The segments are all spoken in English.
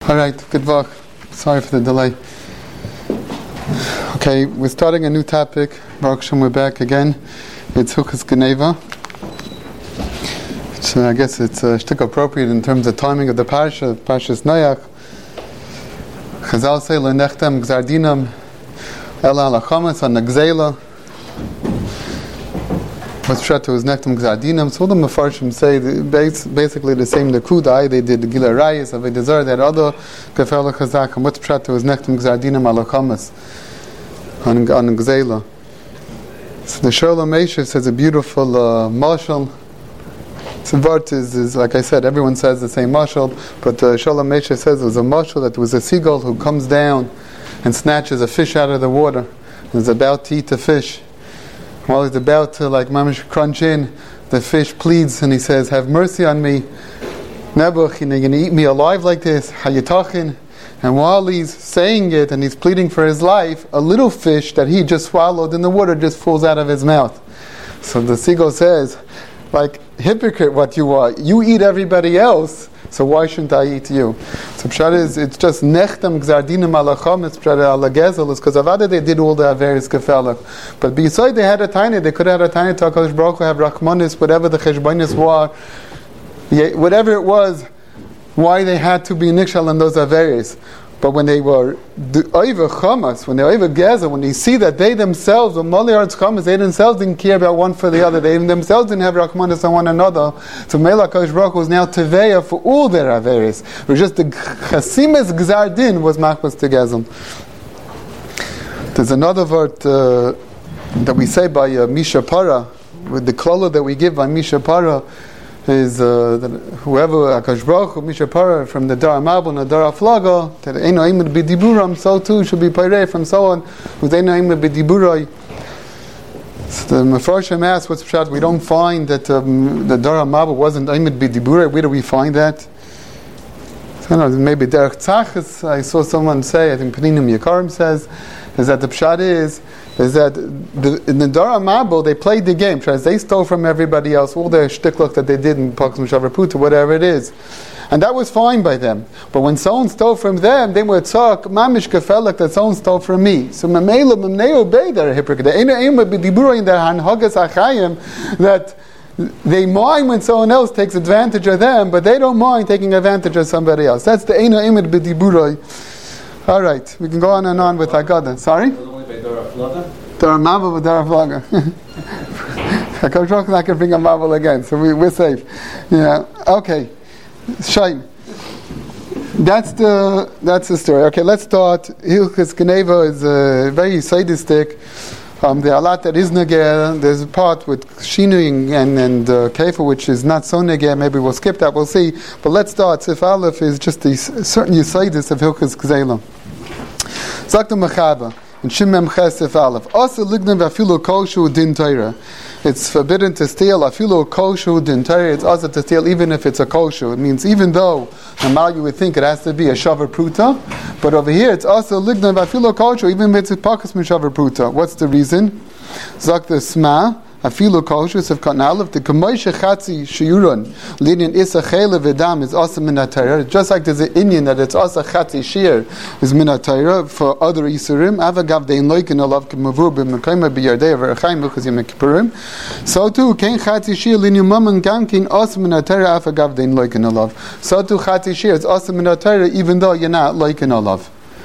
Alright, good luck. Sorry for the delay. Okay, we're starting a new topic. Baruch Hashem, we're back again. It's Hilchos Geneva. So I guess it's shtik appropriate in terms of timing of the parsha, Parshas Noach. Chazal say, Lenechtem gzar dinam ela ala chametz on the gzeila. What's pshat was nechtem gzar dinam. So all the Mefarshim say basically the same nekuda. They did the Gila Rayis, Avodah Zarah, that other Kefela Chazak. And what's pshat was nechtem gzar dinam ala chametz on the gzeila. So the Sholem Meishav says a beautiful mashal. Tzivart is like I said, everyone says the same mashal, but Sholem Meishav says it was a mashal that was a seagull who comes down and snatches a fish out of the water and is about to eat the fish. While he's about to mamish crunch in, the fish pleads and he says, "Have mercy on me, Nebuch, you're going to eat me alive like this, hayitachin." And while he's saying it and he's pleading for his life, a little fish that he just swallowed in the water just falls out of his mouth. So the seagull says, hypocrite what you are. You eat everybody else, so why shouldn't I eat you? So pshat is, it's just nechtem gzar dinam ala chametz pshat ala gezel, is because Avada they did all the various gefelach. But beside they had a tiny, they could have had a tiny to HaKadosh Baruch Hu, have rachmanis, whatever the cheshbonis were, whatever it was, why they had to be nikshal in those averis. But when they were over chamas, when they were over gezel, when they see that they themselves were moliards chamas, they themselves didn't care about one for the other. They themselves didn't have rachmanis on one another. So Melech HaKadosh Baruch Hu was now teveya for all their averis. It was just the chasimes gzar din was machmas to gezel. There's another word that we say by Misha Para, with the klala that we give by Misha Para, is whoever HaKadosh Baruch Hu Misha Para from the Dara Mabul and the Dara Flaga, that Eino Imid B'Diburam, so too should be Pairei from someone who's Eino Imid B'Diburai. So the Mefarshim asks, what's pshat? We don't find that the Dara Mabul wasn't Imid B'Diburai. Where do we find that? I don't know, maybe Derech Tzachas. I saw someone say, I think Peninim Yekarim says, is that the pshat is that in the Dara Mabul they played the game. They stole from everybody else all their shtiklach that they did in Pakas Mishavar Puta, whatever it is, and that was fine by them. But when someone stole from them, they would talk mamish gefelach that someone stole from me. So mamela mamnei obey their hypocrite. They ain't b'dibura in their hanhagas achayim that they mind when someone else takes advantage of them, but they don't mind taking advantage of somebody else. That's the eina imid b'diburai. All right, we can go on and on with Haggadah. Sorry? Dara Mabul with Dara Flaga. HaKadosh Baruch Hu not going to bring a Mabul again, so we're safe. Yeah, okay. Shine. That's the story. Okay, let's start. Hilchos Geneva is very sadistic. There are a lot that is negeh. There's a part with Shinui and Kefa which is not so negeh. Maybe we'll skip that. We'll see. But let's start. Sif Aleph is just a certain Yisaidis of Hilchos Gzeila. Zakta Mechaba in Shin Mem Ches Sif Aleph. Asa lignan v'afilu koshu din Torah. It's forbidden to steal afilu koshu din Torah. It's also to steal even if it's a koshu. It means even though normal you would think it has to be a shavar pruta, but over here it's also lignan v'afilu koshu even if it's a pakas min shavar pruta. What's the reason? Zakta Sma. Afilu kosher of Kanalov, the Kamoisha Chatzi Shiuron, Linian Isa Chele Vedam is also Minatayra, just like there's an Indian that it's also Chatzi Shir is Minatayra for other Isurim, Avagav Dein Loikin Olav Kimavur Bimakaima Biyardei Verchaim Mukazim Kipurim. So too, Kain Chatzi Shir, Linian Maman Gamkin, also Minatayra, Avagav Dein Loikin Olav. So too, Chatzi Shir is also Minatayra, even though you're not Loikin Olav.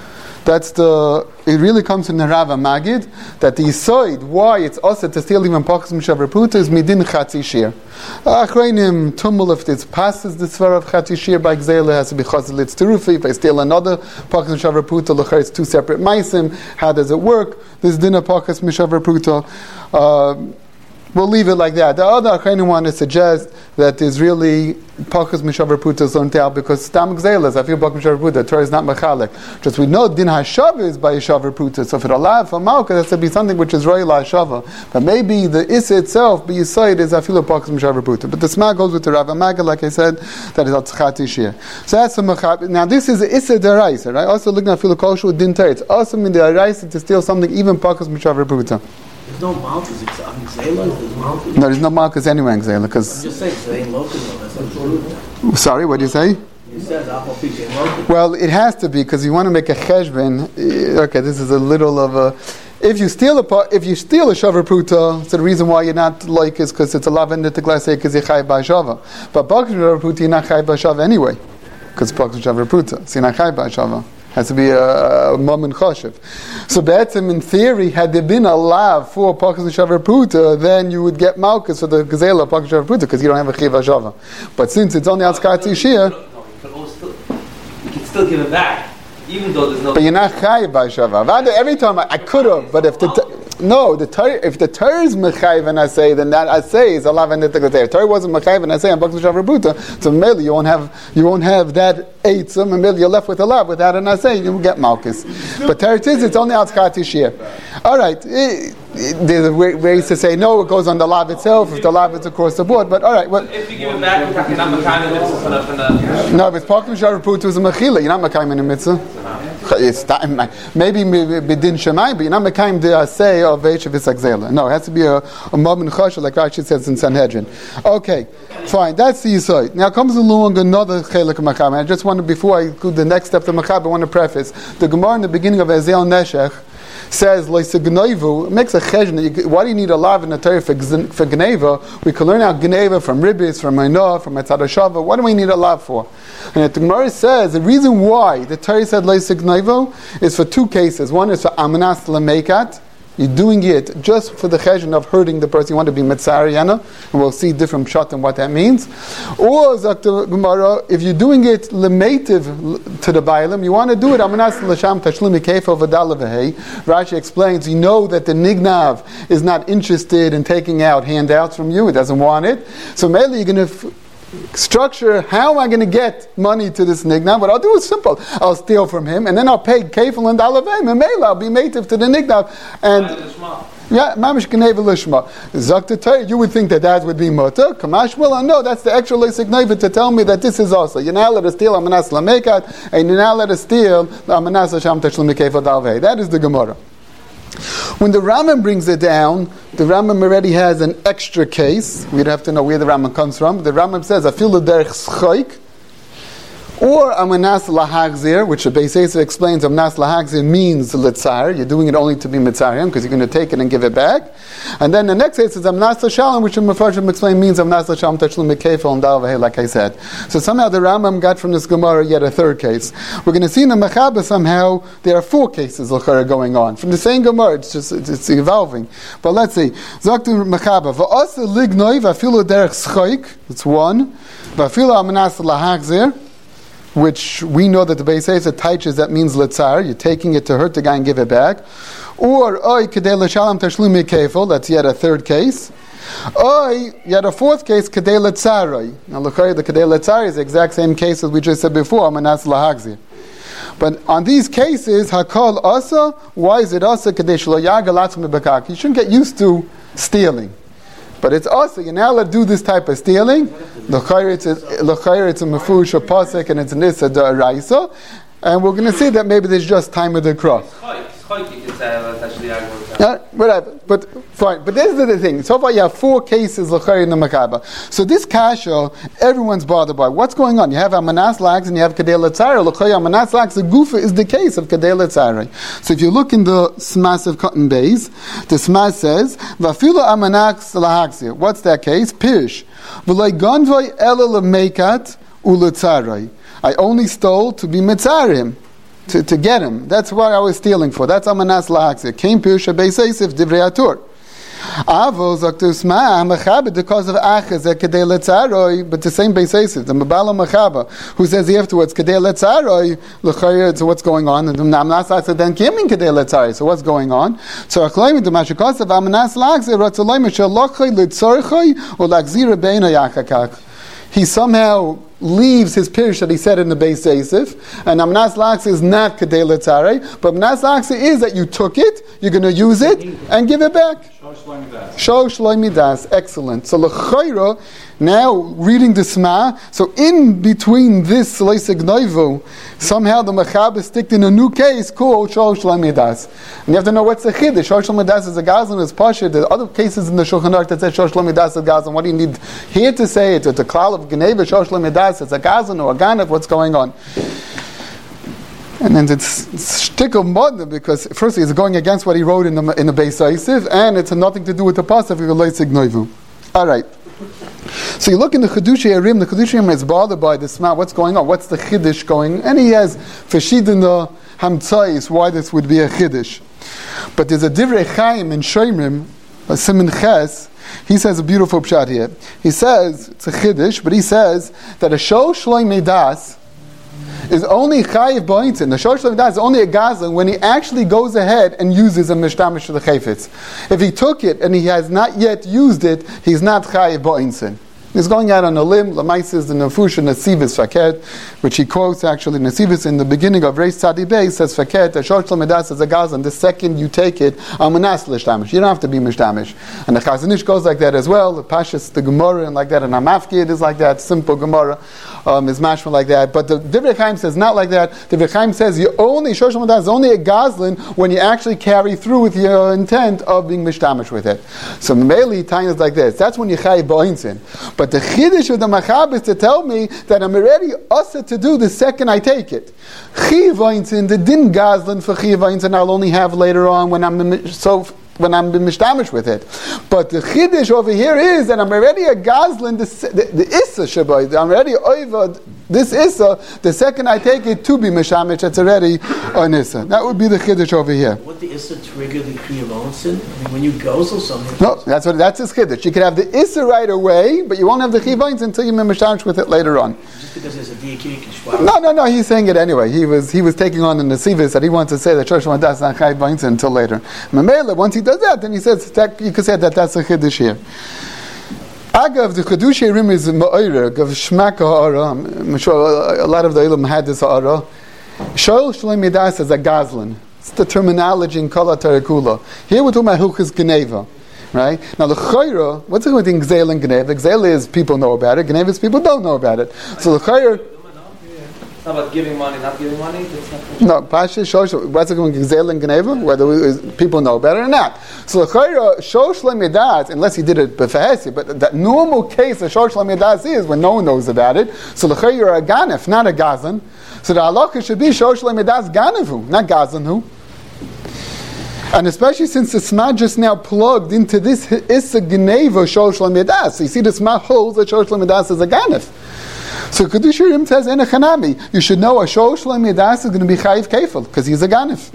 It really comes from the Rav Magid that the Yisoid, why it's also to steal even Pakas Mishavar Puta is Midin Chatzi Shir. Achreinim Tumul, if it passes the Svar of Chatzi Shir by Gzeila, has to be Chazal Litz Terufi. If I steal another Pakas Mishavar Puta, L'char it's two separate Maisim. How does it work? This Dinah Pakas Mishavar Puta. We'll leave it like that. The other Achreinim want to suggest that there's really Pakas Mishavar Puta is learned out because Stam Gzelas, I feel Pakas Mishavar Puta, Torah is not Mechalek. Just we know Din HaShava is by Shavar Puta, so if it allowed for Malka, it has to be something which is Royal HaShava. But maybe the Issa itself, be Yisaid, is I feel Pakas Mishavar Puta. But the Sma goes with the Rav Magid, like I said, that is Al-Tzchati Shir. So that's the Mechab. Now this is Issa Deraisa, right? Also looking at Filo Koshu Din Torah. It's also in the Deraisa to steal something, even Pakas Mishavar Puta. There's no malchus in Gzeila? There's malchus? No, there's no malchus anywhere in Gzeila. I'm just saying, so they ain't local though. That's not true. Sorry, what do you say? It says Apple Picture Market. Well, it has to be because you want to make a cheshbon. Okay, this is a little of a. If you steal a shavar pruta, so the reason why you're not like is because it's a lavender to glass because you're chai by shava. But bakar shavar pruta you're not chai by shava anyway, because bakar shavar pruta, so you're not chai by shava. Has to be a mum and choshev. So be'etzim, in theory, had there been a lav for bakar shavar pruta, then you would get malchus for the gazela bakar shavar pruta because you don't have a chiva shava. But since it's only outside Tishia, You can still give it back. Even though there's no. but you're not chayiv by shava. Every time I could have, but if if the Torah is mechayiv and I say, then that I say is Allah and the Torah. Torah wasn't mechayiv and I say I'm bakar shavar pruta. So maybe you won't have that eitzum, and maybe you're left with a lav without an I say you will get malchus. But Torah is it's only outside Tishia. All right. There's ways to say no, it goes on the lav itself. If the lav is across the board, but all right. Well, if you give it back, we're talking not makayim in mitzvah. No, if it's bakar shavar pruta, it's a mechila. You're not makayim in a mitzvah. It's maybe bidin shemai, but you're not makayim the say of ve'esh v'sagzela. No, it has to be a mum and choshev, like Rashi says in Sanhedrin. Okay, fine. That's the yisod. Now comes along another chelik of makayim. I just want to, before I go the next step to makayim, I want to preface the Gemara in the beginning of Ezel Neshech says it makes a cheshbon. Why do you need a lav in the Torah for gneva? We can learn out gneva from ribis, from Mainah, from Etzad Shava. What do we need a lav for? And the Gemara says the reason why the Torah said leisig gneva is for two cases. One is for amanas lemekat. You're doing it just for the cheshbon of hurting the person. You want to be mitzariyana, and we'll see different shot and what that means. Or Zakta Gemara, if you're doing it lemativ to the bailam, you want to do it amanas l'sham tashlumi kefa v'dala v'hei. Rashi explains, you know that the nignav is not interested in taking out handouts from you; it doesn't want it. So mainly you're going to structure, how am I going to get money to this nignav? What I'll do is simple. I'll steal from him, and then I'll pay kefil and dalavim, and I'll be mative to the nignav. And yeah, mamish gneva lishma. Zakta Torah, you would think that would be mutter. Kamash will, no, that's the extra leisig gneva to tell me that this is also. You're not allowed to steal amanas lamekat, and you're not allowed to steal amanas hasham tashlim kefil dalvei. That is the Gemara. When the Rambam brings it down, the Rambam already has an extra case. We'd have to know where the Rambam comes from. The Rambam says, "Afilu derech schoik," or amanas lahagzir, which the Beis Yosef explains. Amanas lahagzir means litzar. You're doing it only to be mitzariyim because you're going to take it and give it back. And then the next case is amanas l'shalom, which the Mefarshim explain means amanas l'shalom tachlum mikefel and dal v'hei, like I said. So somehow the Rambam got from this Gemara yet a third case. We're going to see in the Mechaba somehow there are four cases going on from the same Gemara. It's evolving. But let's see. Zaktu Mechaba v'asa lignoi v'afilu derech schoik. It's one. V'afilu amanas lahagzir, which we know that the Beis Yosef teaches that means litzar, you're taking it to hurt the guy and give it back. Or oy kedei l'shalom tashlumi kefil, that's yet a third case. Oy, yet a fourth case, kedei l'tzarai. Now look, the kedei l'tzar is the exact same case as we just said before, amanas lahagzir. But on these cases, hakol asa, why is it asa kedei shlo yagalatz mebekak? You shouldn't get used to stealing. But it's also, you're now allowed to do this type of stealing. L'chayr it's a mefush, a pasek, and it's an issa da'araisa. And we're going to see that maybe there's just time of the cross. Whatever. But fine. But this is the thing. So far you have four cases l'chayr in the Mechaba. So this kasha, everyone's bothered by. What's going on? You have amanas lags and you have kadei l'tzara. L'chayr amanas lags, the gufa is the case of kadei l'tzara. So if you look in the smas of cotton base, the smas says, v'afilu amanas lahagzir. What's that case? Pirish. V'loi ganvoi ela l'meikat u'le'tzarai. I only stole to be mitzarim, to get him. That's what I was stealing for. That's amanas lahagzir. Came Pirsha Beis Yosef divrei atur. Avo zaktus ma mechabed because of achaz kedei letzaroi, but the same Beis Yosef, the Mabala Mechaba, who says afterwards kedei letzaroi l'chayir. So what's going on? And amanas lahagzir then came kedei letzaroi. So what's going on? So aklaim the mashikos of amanas lahagzir ratzolay mishal lochay litzorchay or lagzir beina yachakak. He somehow leaves his pirish that he said in the Beis Yosef, and amanas lahagzir is not kedei letzarei, but amanas lahagzir is that you took it, you're going to use it, and give it back. Shor shloi midas. Excellent. So l'chayra, now reading the Sma. So in between this Leisig Noivu, somehow the Mechaber sticked in a new case called Shol Shalom Yadas. And you have to know what's the Chiddush. Shol Shalom Yadas is a Gazlan, is Pasha. There are other cases in the Shulchan Aruch that say Shol Shalom Yadas is a Gazlan. What do you need here to say it? It's a klal of Geneva, Shol Shalom Yadas, it's a Gazlan or a Ganav, what's going on? And then it's shtick of mud, because firstly it's going against what he wrote in the Beis Yosef, and it's nothing to do with the pasuk of Leisig Noivu. All right. So you look in the Chidushei Arim. The Chidushei Arim is bothered by this. What's going on? What's the Chiddush going? And he has Feshidina Hamtzais why this would be a Chiddush. But there's a Divrei Chaim in Shomrim, a Siman Ches. He says a beautiful pshat here. He says it's a Chiddush, but he says that a Shol Shloimei Das is only chayiv ba'intin. The shor shloim das is only a gazlan when he actually goes ahead and uses a mishtamish to the chayfetz. If he took it and he has not yet used it, he's not chayiv ba'intin. He's going out on a limb. Lamais is the Nefush Nasivis Faket, which he quotes actually. Nasivis in the beginning of Reis Tzadi Bey says Faket, a shor shloim das is a gazlan. The second you take it, amanas l'shtamish. You don't have to be mishtamish. And the Chazon Ish goes like that as well. The Pashas, the Gemara, and like that. And Amafkid is like that. Simple Gemara is mashma like that. But the Divrei Chaim says not like that. The Divrei Chaim says you only shor shloim das is only a gazlan when you actually carry through with your intent of being mishtamish with it. So Meili time is like this. That's when you chayiv ba'insin. But the Chiddush of the Machab is to tell me that I'm already usher to do the second I take it. Chiv Einzin, the din gazlan for Chiv Einzin I'll only have later on when I'm mishtamish with it. But the Chiddush over here is that I'm already a gazlan, the Issa Shabbat. I'm already over this Issa, the second I take it to be mishtamish, that's already an Issa. That would be the Chiddush over here. Would the Issa trigger the Kriyav Onsin? I mean, when you guzzle something... No, that's his Chiddush. You could have the Issa right away, but you won't have the Chiv Einzin until you're mishtamish with it later on. Just because there's a diakik No, he's saying it anyway. He was taking on the Nasivis that he wants to say that Shor Shloim Das is not Chayiv Ba'insin until later. Mamela, once he does that, then he says that you could say that that's a Chiddush here. Agav, the Chidushei Rim is Ma'ira, Gav Shmak Ha'ara. I'm sure a lot of the Ilum had this Ha'ara. Shol Shloim Das is a Gazlan. It's the terminology in Kala Tarakula. Here we're talking about Hilchas Geneva. Right? Now the Chayra, what's the difference between Gzeil and Geneva? Gzeil is people know about it, Geneva is people don't know about it. So the Chayra... It's not about giving money, not giving money. No, Pasha, Shosh, what's it going to Gzeil and Geneva? Whether people know about it or not. So the Chayra, Shosh Lemedas, unless he did it b'fahesi, but that normal case of Shosh Lemedas is when no one knows about it. So the Chayra a Ganef, not a Gazan. So the halacha should be Shosh Lemedas Ganevu, not Gazanhu. And especially since the Sma just now plugged into this Issa Geneva Shol Shalom Yadas. So you see the Sma holds that Shol Shalom Yadas is a Ganef. So Chidushei Arim says, Enechanami, you should know a Shol Shalom Yadas is going to be Chayiv Kefil, because he's a Ganef.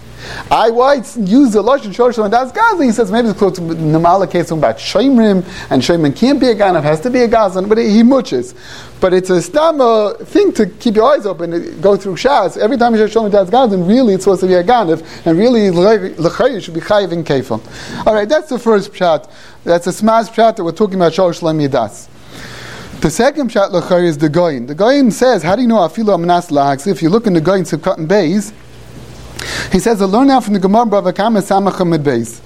I use the Lashon Shol Shalom Yadas Gazan. He says maybe it's close to the Namala case about Shomrim, and Shomrim can't be a Ganef, has to be a Gazan, but he muches. But it's a stama thing to keep your eyes open and go through Shas. Every time you say Shalom Yadas Gazan, really it's supposed to be a Ganef, and really L'chayi should be Chayiv in Kefil. Alright, that's the first pshat. That's a smaz pshat that we're talking about Shol Shalom Yadas. The second pshat L'chayi is the Goyin. The Goyin says, how do you know Afilu Amnas Lahaks? If you look in the Goyin Sivkat and Beis, he says, I learn out from the Gemara Bava Kama Samach Mid Beis.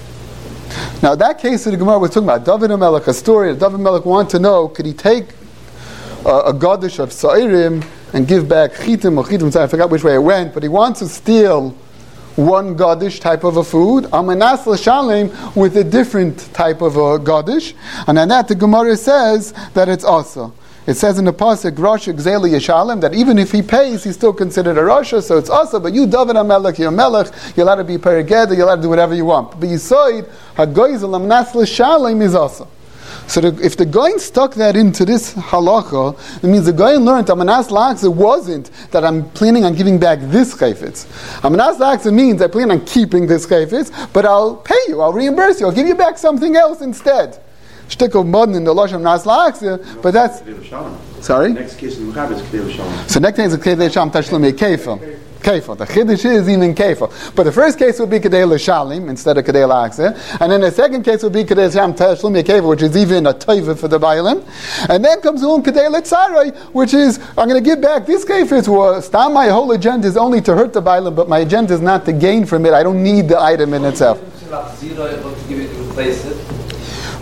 Now that case of the Gemara we're talking about, David HaMelech, a story that David HaMelech wanted to know, could he take a Gadish of Sa'irim and give back Chitim or Chitim, I forgot which way it went, but he wants to steal one Gadish type of a food, Amanas L'Shalem, with a different type of a Gadish, and on that the Gemara says that it's also. It says in the pasuk, Rosh Gzeili Yeshalem, that even if he pays, he's still considered a Rosh, so it's also, but you, David HaMelech, you're a Melech, you're allowed to be Perigeda, you're allowed to do whatever you want. But Yisoid, HaGoizel Amnas L'Shalem is also. So if the Goyin stuck that into this halacha, it means the Goyin learned Amanas L'Aksa wasn't that I'm planning on giving back this chayfetz. Amanas L'Aksa means I plan on keeping this chayfetz, but I'll pay you, I'll reimburse you, I'll give you back something else instead. Shtick of modern in the Lashon Nas L'Aksa, but that's... Sorry? Next case in Muhammad is Kedei L'Shalom. So next case is Kedei L'Shalom Tashlumi Kefil. Kefil. The Chiddush is even Kefil. But the first case would be Kedei L'Shalim instead of Kedei L'Aksa. And then the second case would be Kedei L'Shalom Tashlumi Kefil, which is even a Toiva for the Bailim. And then comes on Kedei L'Tzarai, which is, I'm going to give back this Kefil to Stam. My whole agenda is only to hurt the Bailim, but my agenda is not to gain from it. I don't need the item in itself.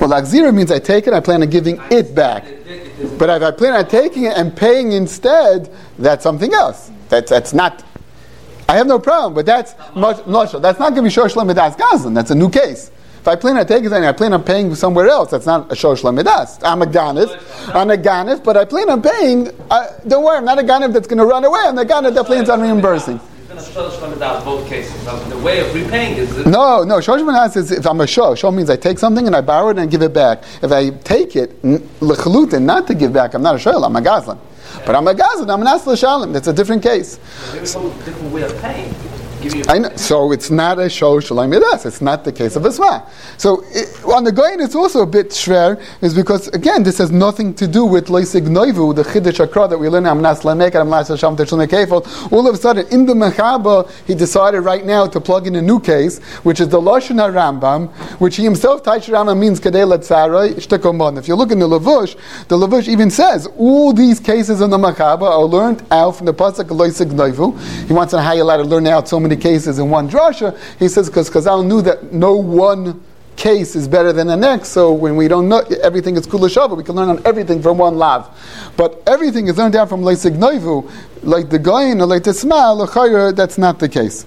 Well, Lachzira means I take it, I plan on giving it back. But if I plan on taking it and paying instead, that's something else. That's not. I have no problem, but that's not sure. That's not going to be Shosh Lamidas Gazlan. That's a new case. If I plan on taking something, I plan on paying somewhere else. That's not a Shosh Lamidas. I'm a Ganif, but I plan on paying. Don't worry, I'm not a Ganif that's going to run away. I'm the Ganif that plans on reimbursing. Both cases. The way of repaying is no. Shosh Lamidas is if I'm a show. Show means I take something and I borrow it and give it back. If I take it lechalutin, not to give back, I'm not a shoyl. I'm a gazlan. But I'm a gazlan. I'm an asla shalim. That's a different case. There's a different way of paying. I know. So it's not a shosh shalamidas. It's not the case of a sma. So on the goyin, it's also a bit shver, is because again this has nothing to do with loisig noivu, the chiddush akra that we learn. I'm not lamek. I'm not sham techshul kefil. All of a sudden, in the mechaba, he decided right now to plug in a new case, which is the lashon harambam, which he himself Taish Rambam means kadei latzarai shtekomon. If you look in the Lavush even says all these cases in the mechaba are learned out from the pasuk loisig noivu. He wants to know how you're allowed to learn out so many cases in one drasha. He says because Chazal knew that no one case is better than the next, so when we don't know everything is kula shava, we can learn on everything from one lav. But everything is learned down from leisig noivu, like the goyin or like the sma, l'chayr, that's not the case.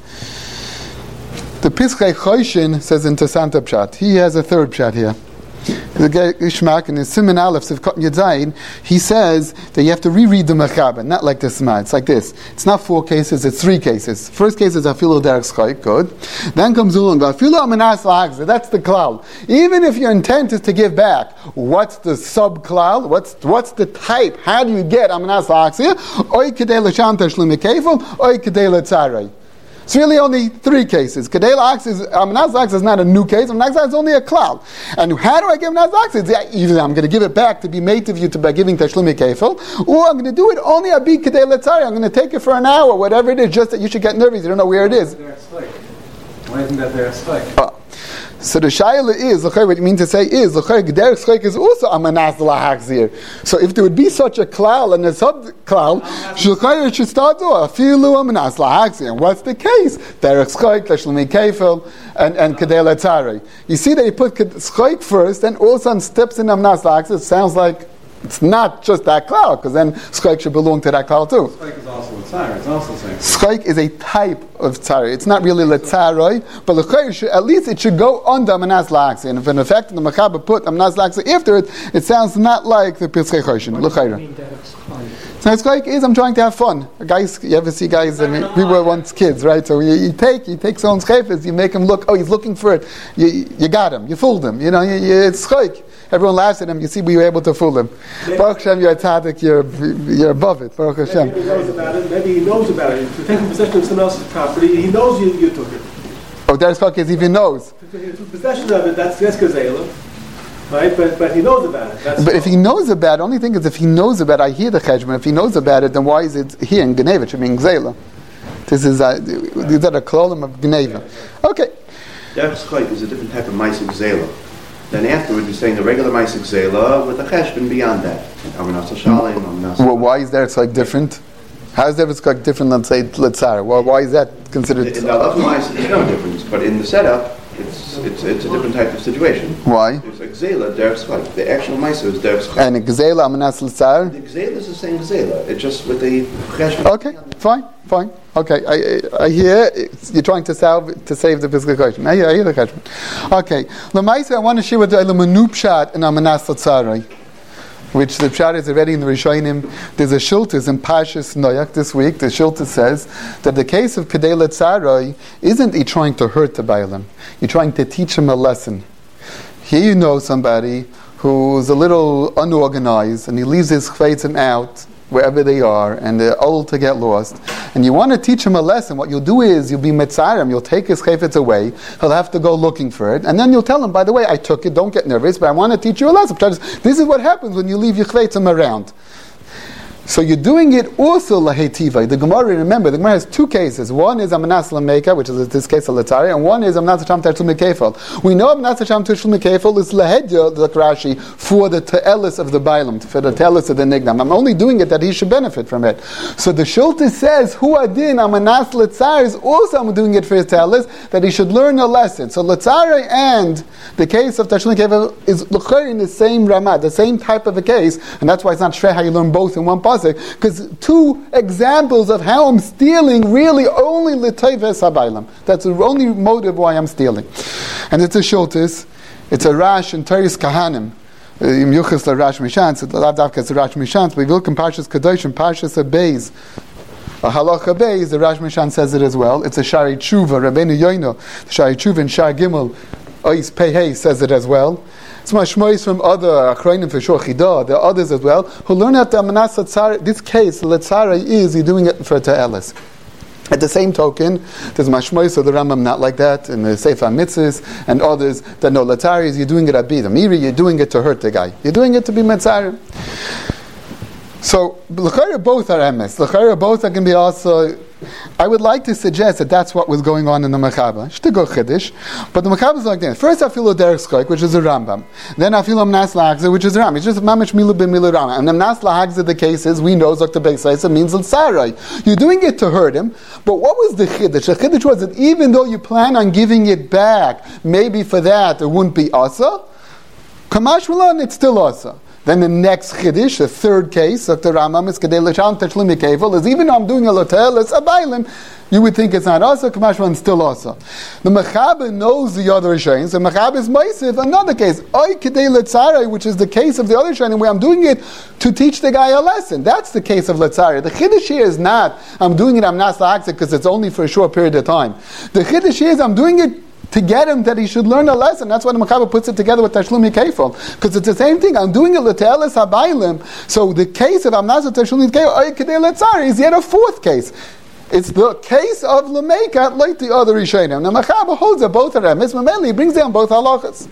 The Pischei Choshen says in Tasanta Pshat, he has a third Pshat here. The Ishmak in his Siman Aleph Sivkot Yedzayin, he says that you have to reread the Mechaba, not like the Sma. It's like this. It's not 4 cases, it's 3 cases. First case is Afilu Derek Schoi, good. Then comes Ulang, Afilu Amanas Lachze, that's the klal. Even if your intent is to give back, what's the sub-klal? What's the type? How do you get Amanas Lachze? Oy Kedei L'Sham Tashlim Kefil, Oy Kedei L'Tzarei. It's really only 3 cases. Kedei Lachze is not a new case. Amnaz Lachze is only a klal. And how do I give Amnaz Lachze? Either I'm going to give it back to be made of you by giving Tashlimi Kefil, or I'm going to do it only Abi Kedei L'Tzarei. I'm going to take it for an hour, whatever it is, just that you should get nervous. You don't know where it is. Why isn't that there a spike? So the shayla is, what you mean to say is, Gederek Schreik is also Amanas Lahachzir. So if there would be such a klal and a sub-klal, Shulchayr should start to Afilu Amanas Lahachzir. And what's the case? Derek Schreik, Tashlimi Kefil, and Kedei L'Tzarei. You see that he put Schreik first, then all of a sudden steps in Amanas Lahachzir. It sounds like it's not just that klal, because then Schreik should belong to that klal too. Schreik is also a tzara. It's also the same. Schreik is a type of tzara. It's not really letzaroi, but at least it should go under Amanas Lachze. And if in effect the Mechaba put Amanas Lachze after it, it sounds not like the Pischei Choshen. So Schreik is, I'm trying to have fun. Guys, you ever see guys, we were once kids, right? So you take someone's chayfetz, you make him look, he's looking for it. You got him, you fooled him. It's Schreik. Everyone laughs at him. You see, we were able to fool him. Baruch Hashem, you're a tzaddik. You're above it. Baruch Hashem. Maybe he knows about it. Maybe he knows about it. If you're taking possession of someone else's property, he knows you took it. Oh, that's fuck is even knows. Possession of it, that's gazela, right? But he knows about it. But if he knows about it, only thing is if he knows about it, I hear the cheshbon. If he knows about it, then why is it here in Geneva? It should be in gzela. These are a klolim of Geneva. Okay. Derek Schreik is a different type of Maisik Zela. Then afterwards, you're saying the regular Maisik Zela with the cheshbon beyond that. Well, why is that like different? How is that like different than say Letzar? Well, why is that considered? In the other Maisik, there's no difference, but in the setup, it's a different type of situation. Why? There's a Gzela, Derek Schreik. The actual Maisik is Derek Schreik. And a Gzela, Amanas Letzar? The Gzela is the same Gzela. It's just with the cheshbon. Okay, fine. Okay, I hear you're trying to save the physical question. I hear the question. Okay, Lamaisa, I want to share with you a new pshat in Amanas Letzarei, which the pshat is already in the Rishonim. There's a shiltus in Pashas Noach this week. The shiltus says that the case of Kedei Letzarei isn't he trying to hurt the Bailam. You're trying to teach him a lesson. Here you know somebody who's a little unorganized and he leaves his chveitzim out wherever they are, and they're old to get lost, and you want to teach him a lesson. What you'll do is you'll be mitzarim, you'll take his chayfetz away, he'll have to go looking for it, and then you'll tell him, by the way, I took it, don't get nervous, but I want to teach you a lesson. This is what happens when you leave your chayfetzim around. So you're doing it also lahetiva. The Gemara, remember, the Gemara has two cases. One is amanas lameka, which is in this case a latari, and one is amanas hasham tershul mikefel. We know amanas hasham tershul mikefel is lahedya, like Rashi, for the te'elis of the bailam, for the te'elis of the nignam. I'm only doing it that he should benefit from it. So the Shulta says, hu adin amanas latzar is also I'm doing it for his te'elis, that he should learn a lesson. So latzari and the case of tershul mikefel is l'chayr in the same ramah, the same type of a case, and that's why it's not shrei how you learn both in one pasuk. Because two examples of how I'm stealing really only l'tayves habaylam. That's the only motive why I'm stealing. And it's a shultis, it's a rash in Teres Kahanim. Im Yuchas la Rash Mishans, it's not a Rash Mishans, but we will come Parshas Kadosh and Parshas Beis. A halacha Beis, the Rash Mishan says it as well. It's a Shari Tshuva, Rabbeinu Yoino, the Shari Tshuva in Shar Gimel, Ois Pehei says it as well. It's mashmois from other achronim for sure chidah. There are others as well who learn that the amanas latzara. This case, latzara is you're doing it for te'elis. At the same token, there's mashmois of the Rambam not like that, and the Sefer Mitzvahs and others that no latzara is you're doing it at bida. Miri, you're doing it to hurt the guy. You're doing it to be metzara. So l'chayra both are emes. L'chayra both are going to be also. I would like to suggest that that's what was going on in the Mechaba. Shtigo Chiddush. But the Mechaba is like this. First I feel a Derek Skoik, which is a Rambam. Then I feel a Mnas Lahagza, which is a Rambam. It's just Mamish Milu B'Milu Rambam. And the Mnas Lahagza, the case is, we know Dr. Beisaisa means L'Sarai. You're doing it to hurt him. But what was the Chiddush? The Chiddush was that even though you plan on giving it back, maybe for that it wouldn't be Asa. Kamash Malan, it's still Asa. Then the next chiddush, the third case of the Rambam is Kedei L'Sham Tashlim Mikefel, is even though I'm doing a lotel, it's a bailim, you would think it's not asa, Kamashman still asa. The Mechaber knows the other Rishonim, so Mechaber is Meisiv, another case, Oy Kedei L'Tzarei, which is the case of the other Rishonim, where I'm doing it to teach the guy a lesson. That's the case of L'Tzarei. The chiddush here is not, I'm doing it, I'm not Lahakza, because it's only for a short period of time. The chiddush here is, I'm doing it to get him that he should learn a lesson. That's why the Mechaber puts it together with Tashlum Yikefel. Because it's the same thing. I'm doing it l'te'eles habaylim. So the case of Amnaz Tashlum Yikefel is yet a fourth case. It's the case of Lameka like the other Rishonim. Now Mechaber holds that both of them. It's Mameli, brings down both halachas.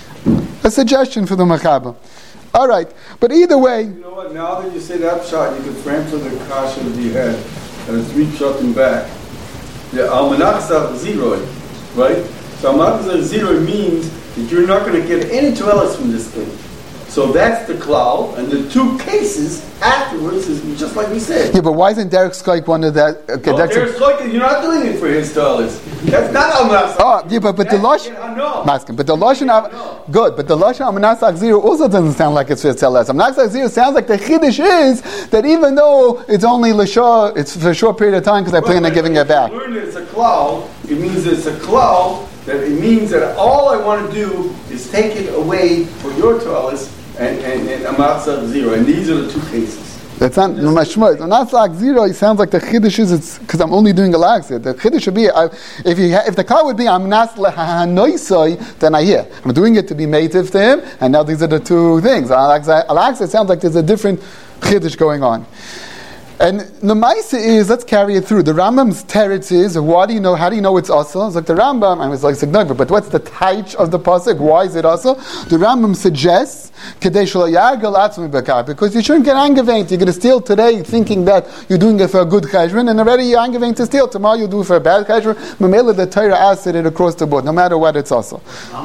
A suggestion for the Mechaber. All right, but either way. You know what? Now that you say that shot, you can frame for the kasha that you had, and it's rechucking back. The almanachsa zero, right? So almanachsa zero means that you're not going to get any dwellers from this thing. So that's the cloud, and the two cases afterwards is just like we said. Yeah, but why isn't Derek Skoik one of that? Okay, no, Derek Skoik, you're not doing it for his dollars. That's not almanachsa. Oh, yeah, but the Lashon, but the Lashon of good, but the Lashon Amnachsa zero also doesn't sound like it's for Tzeles. Amnachsa zero sounds like the chiddush is that even though it's only l'shah, it's for a short period of time because I plan on giving it back. Learn that it's a cloud. It means it's a cloud. That it means that all I want to do is take it away for your dollars. And Amnachsa zero, and these are the two cases. That's not mashmoy. Amnachsa zero. It sounds like the chiddush is it's because I'm only doing a laxia. The chiddush should be if the cloud would be Amnas lehanoisoi, then I hear I'm doing it to be mative to him, and now these are the two things. Alaxia sounds like there's a different chiddush going on. And the Maisa is, let's carry it through. The Rambam's teretz is, how do you know it's asa? It's like the Rambam, I was like Signover, but what's the taich of the pasuk? Why is it asa? The Rambam suggests, because you shouldn't get angevent. You're going to steal today thinking that you're doing it for a good cheshvan, and already you're angevent to steal. Tomorrow you'll do it for a bad cheshvan. Mamela, the Torah asks it across the board, no matter what it's asa.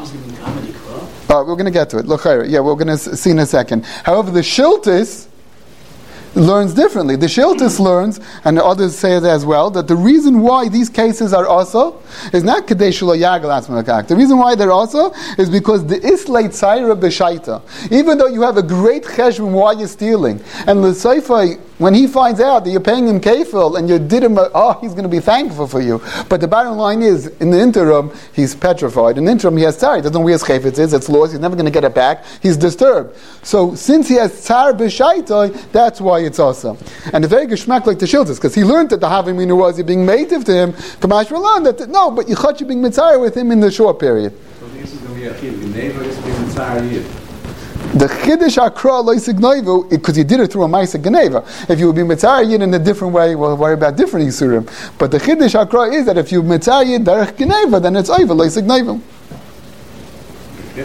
We're going to get to it. Yeah, we're going to see in a second. However, the Shiltis learns differently. The Shiltis learns, and others say it as well, that the reason why these cases are also is not Kadesh Lo Yagal Atzmakak. The reason why they're also is because the Islay Tzaira B'Shaita. Even though you have a great cheshbon while you're stealing, and L'Seifai, when he finds out that you're paying him kefil and you did him, he's going to be thankful for you. But the bottom line is, in the interim, he's petrified. In the interim, he has tzar. He doesn't know where his chayfetz is. It's lost. He's never going to get it back. He's disturbed. So, since he has tzar b'shaitoi, that's why it's awesome. And the very geschmack like the Shiltis, because he learned that the Havimina was he being mative to him. Kamash Ralan, that no, but you chot you being mitzvah with him in the short period. So this is going to be a chid. The neighbor is being mitzvah here. The chiddush akra loisig noivu, because you did it through a ma'aseh geneva. If you would be mitzvah yid in a different way, we'll worry about different yisurim. But the chiddush akra is that if you mitzvah yid derech geneva, then it's over loisig noivu.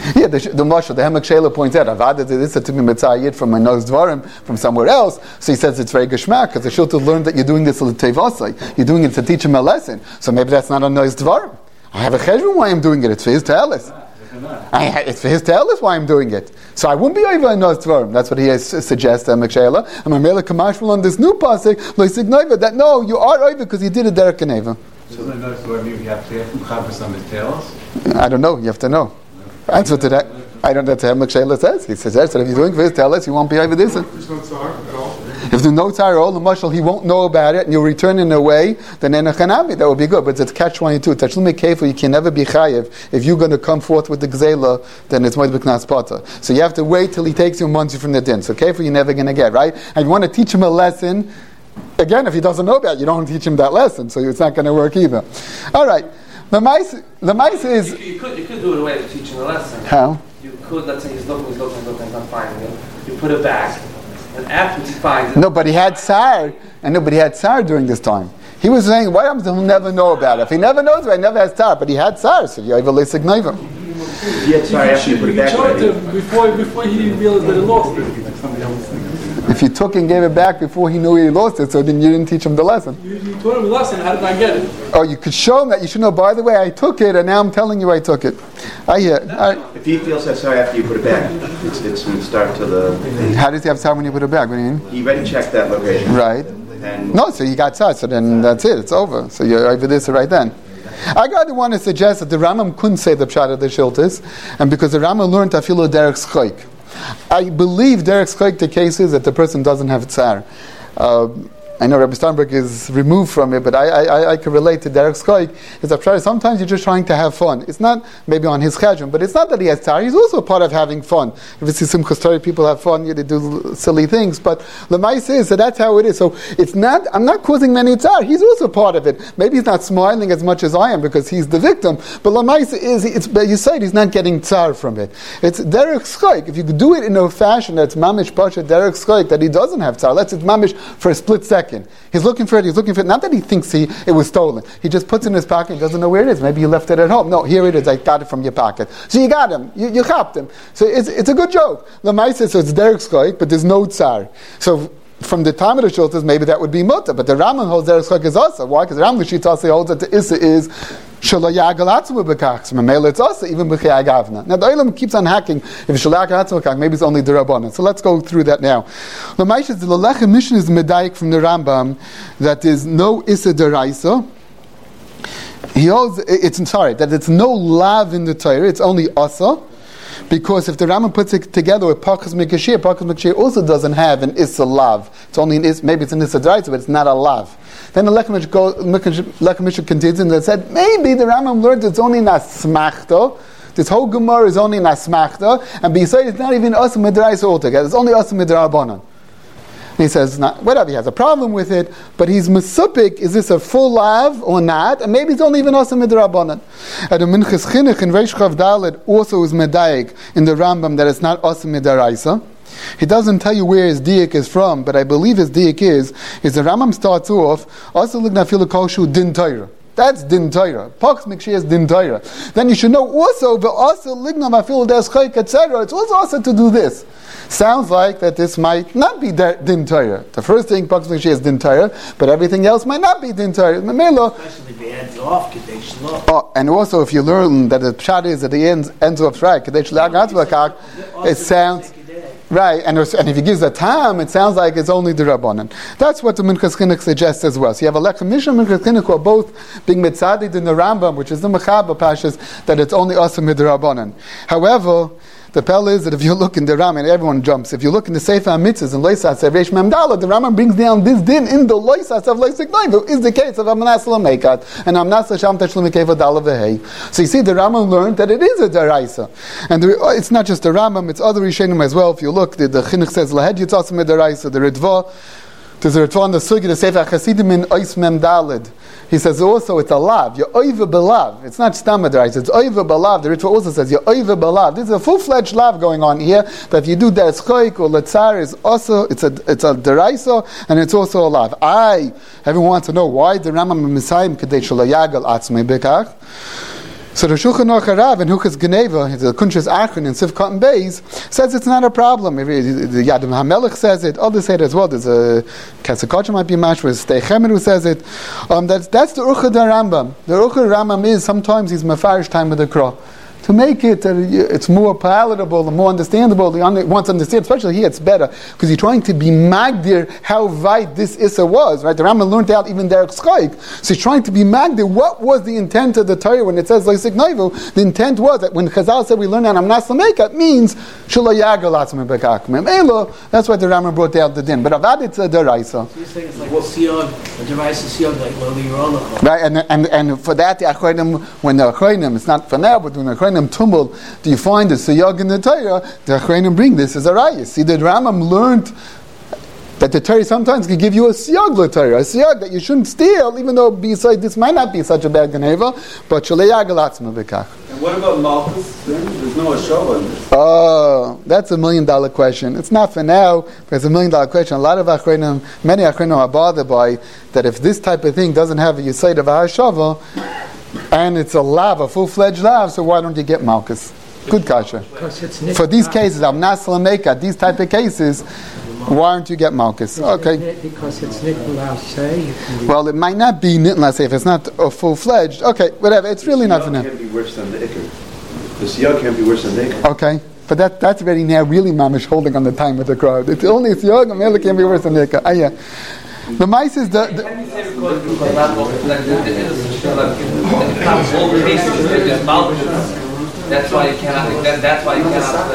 Yeah, the Moshe, the Hemek Shela points out, Avada did this to me Mitzayit from my nose dvarim, from somewhere else. So he says it's very geshmak, because the Shulta learned that you're doing this l'tevasai. You're doing it to teach him a lesson. So maybe that's not a nose dvarim. I have a cheshbon why I'm doing it. It's for his te'elis. It's for his te'elis why I'm doing it. So I wouldn't be over in nose dvarim. That's what he suggests, Hemek Shela. And my Mela Kamashmal on this new pasuk, lo'isignova, that no, you are over because you did it derek kaneva. So the nose dvarim you have to have some details? I don't know. You have to know. Answer to that. I don't know what Hemek Shela says. He suggests that if you're doing this, tell us you won't be over this. There's no tzar at all. If there's no tzar at all, the mashal, he won't know about it, and you'll return in a way, then enachanami, that would be good. But it's catch-22. Tashlume kefu, you can never be chayev. If you're going to come forth with the gzela, then it's moed b'knas pata. So you have to wait till he takes you and months you from the din. So kefu, you're never going to get, right? And you want to teach him a lesson, again, if he doesn't know about it, you don't teach him that lesson, so it's not going to work either. All right. The mice is... You could do it away with teaching a lesson. How? You could, let's say he's looking, not finding it. You put it back, and after he finds it... No, but he had tsar, and nobody had tsar during this time. He was saying, why he'll never know about it? If he never knows about it, he never has tsar, but he had tsar, so you have a lesignova. He had tsar after you put it back. You charged him before he realized that he lost it. If you took and gave it back before he knew he lost it, so then you didn't teach him the lesson. You taught him a lesson, how did I get it? Oh, you could show him that you should know, by the way, I took it, and now I'm telling you I took it. I hear. If he feels that sorry after you put it back, it's when you start to the... How does he have tsar when you put it back? What do you mean? He already checked that location. Right. And No, so you got tsar, so then that's it, it's over. So you're over this right then. I got to want to suggest that the Rambam couldn't say the pshat of the Shiltis, and because the Rambam learned Afilu Derek Schoik. I believe Derek Schoik, the case is that the person doesn't have tsar. I know Rabbi Steinberg is removed from it, but I can relate to Derek Schoik. Is that sometimes you're just trying to have fun. It's not maybe on his cheshbon, but it's not that he has tsar. He's also part of having fun. If you see some Kostori people have fun, they do silly things. But Lemai says that that's how it is. So it's not. I'm not causing many tsar. He's also part of it. Maybe he's not smiling as much as I am because he's the victim. But Lemai is. You said he's not getting tsar from it. It's Derek Schoik. If you could do it in a fashion that's mamish pasha Derek Schoik, that he doesn't have tsar. Let's say it's mamish for a split second. He's looking for it. Not that he thinks it was stolen. He just puts it in his pocket and doesn't know where it is. Maybe you left it at home. No, here it is. I got it from your pocket. So you got him. You chopped him. So it's a good joke. Lamai says, so it's Derek Schoik, but there's no tsar. So from the time of the Shultas, maybe that would be mutter. But the Rambam holds Derek Schoik is also. Why? Because the Rambam Shitasi holds that the Issa is Shalo Yagal Atzma B'kach. Mamela it's also even B'chei Agavna. Now the Olam keeps on hacking. If it's Shalo Yagal Atzma B'kach, maybe it's only the Rabbanan. So let's go through that now. The Maisha, the Lechem Mishnah is medayik from the Rambam that is no Issa Deraisa. He holds that it's no lav in the Torah. It's only Asa. Because if the Rambam puts it together with Pachas Mikashir also doesn't have an Issa lav. It's only maybe it's an Issa Deraisa, but it's not a lav. Then the Lechem Mishnah continues and said maybe the Rambam learned it's only Nasmachta. This whole Gemara is only Nasmachta, and besides it's not even Asa Midraisa altogether. It's only Asa Midrabanan. He says, whatever, he has a problem with it, but he's mesupik, is this a full lav or not? And maybe it's only even Asa Midrabanan. And the Minchas Chinuch in Reish Chav Dalet also is medayik in the Rambam that it's not Asa Midaraisa. He doesn't tell you where his diak is from, but I believe his diak is the Rambam starts off, Asa Ligna Filu Koshu Din Torah. That's Din Torah. Pachas Mikashir is Din Torah. Then you should know also, the Asa Ligna Mafil Des Chayk, etc. It's also Asa to do this. Sounds like that this might not be Din Torah. The first thing, Pachas Mikashir is Din Torah, but everything else might not be Din Torah. Especially if he ends off, Kadesh Shlo. Oh, and also if you learn that the pshat is at the ends off right, Kadesh Shlo, it sounds... Right, and if he gives a time, it sounds like it's only the Rabbanan. That's what the Minchas Chinuch suggests as well. So you have a Lechem Mishnah and Minchas Chinuch who are both being mitzadid in the Rambam, which is the Mechaba Pashas, that it's only Asa Mid Rabbanan. However, the pell is that if you look in the Rambam, and everyone jumps, if you look in the Sefer HaMitzvahs and Loisas of Reish Memdala, the Rambam brings down this din in the Loisas of Loisik Noivu, is the case of Amnas Lamekat, and Amnas Lasham Tashlim Keva Dala Vehei. So you see, the Rambam learned that it is a Daraisa. And it's not just the Rambam, it's other Rishonim as well. If you look, the Chinuch says, Lahed Yitzas Medaraisa, the Ritva, there's a Ritva on the Sugi, the Sefer HaChasidim in Ois Memdalid. He says also it's a lav. You're oiva belav. It's not stamadrais. It's oiva belav. The ritual also says you're oiva belav. This is a full-fledged lav going on here. That if you do des choik or letzar is also it's a deraisa and it's also a lav. Everyone wants to know why the Rambam Misayim Kadei Shelo Yagal Atzmei Bekach. So the Shulchan Aruch Harav in Hukas Geneva, the Kunshas Achron in Sivkot and Beis, says it's not a problem. The Yadim HaMelech says it. Others say it as well. There's a Kesakotcha might be a match with Stei Chemer who says it. That's the Uruch Rambam. The Uruch Rambam is sometimes he's mefarish time with the Krah. To make it, it's more palatable and more understandable. He wants to understand, especially here, it's better because he's trying to be magdir how wide this Issa was. Right, the Rambam learned out even Derek Schoik. So he's trying to be magdir. What was the intent of the Torah when it says Leisik Noivu? The intent was that when Chazal said we learn out Amnas Lameka, it means Shalayagal Atzmei Elo. That's why the Rambam brought out the din. But Avad it's a deraisa. So you're saying it's like a siyog, a deraisa siyog like Lo Yirolach. Right, and for that the Achronim, when the Achronim, it's not for now, but when the Achronim tumble, do you find the siyag in the Torah? The Achronim bring this as a raya. See, the Rambam learned that the Torah sometimes can give you a siyag l'Torah, a siyag that you shouldn't steal, even though beside this might not be such a bad geneva, but shalei yagalatzma v'kach. And what about Malchus? There's no Ashava in this. Oh, that's $1 million question. It's not for now, but it's $1 million question. A lot of Achronim, many Achronim are bothered by that if this type of thing doesn't have a yesod of a hashava, and it's a lav, a full-fledged lav, so why don't you get Malchus? Good kasha. For these cases, Amnas Lameka, these type of cases, why don't you get Malchus? Okay. Because it's Nitla say. Well, it might not be Nitla say if it's not a full-fledged. Okay, whatever. It's really not for now. The siyag can't be worse than the ikr. The siyag can't be worse than the ikr. Okay. But that's already now really mamish holding on the time with the crowd. It's only siyag, and it can't be worse than the ikr. Yeah. The mice is the Can you say because not all cases there's malchus? That's why you cannot. That's why you cannot.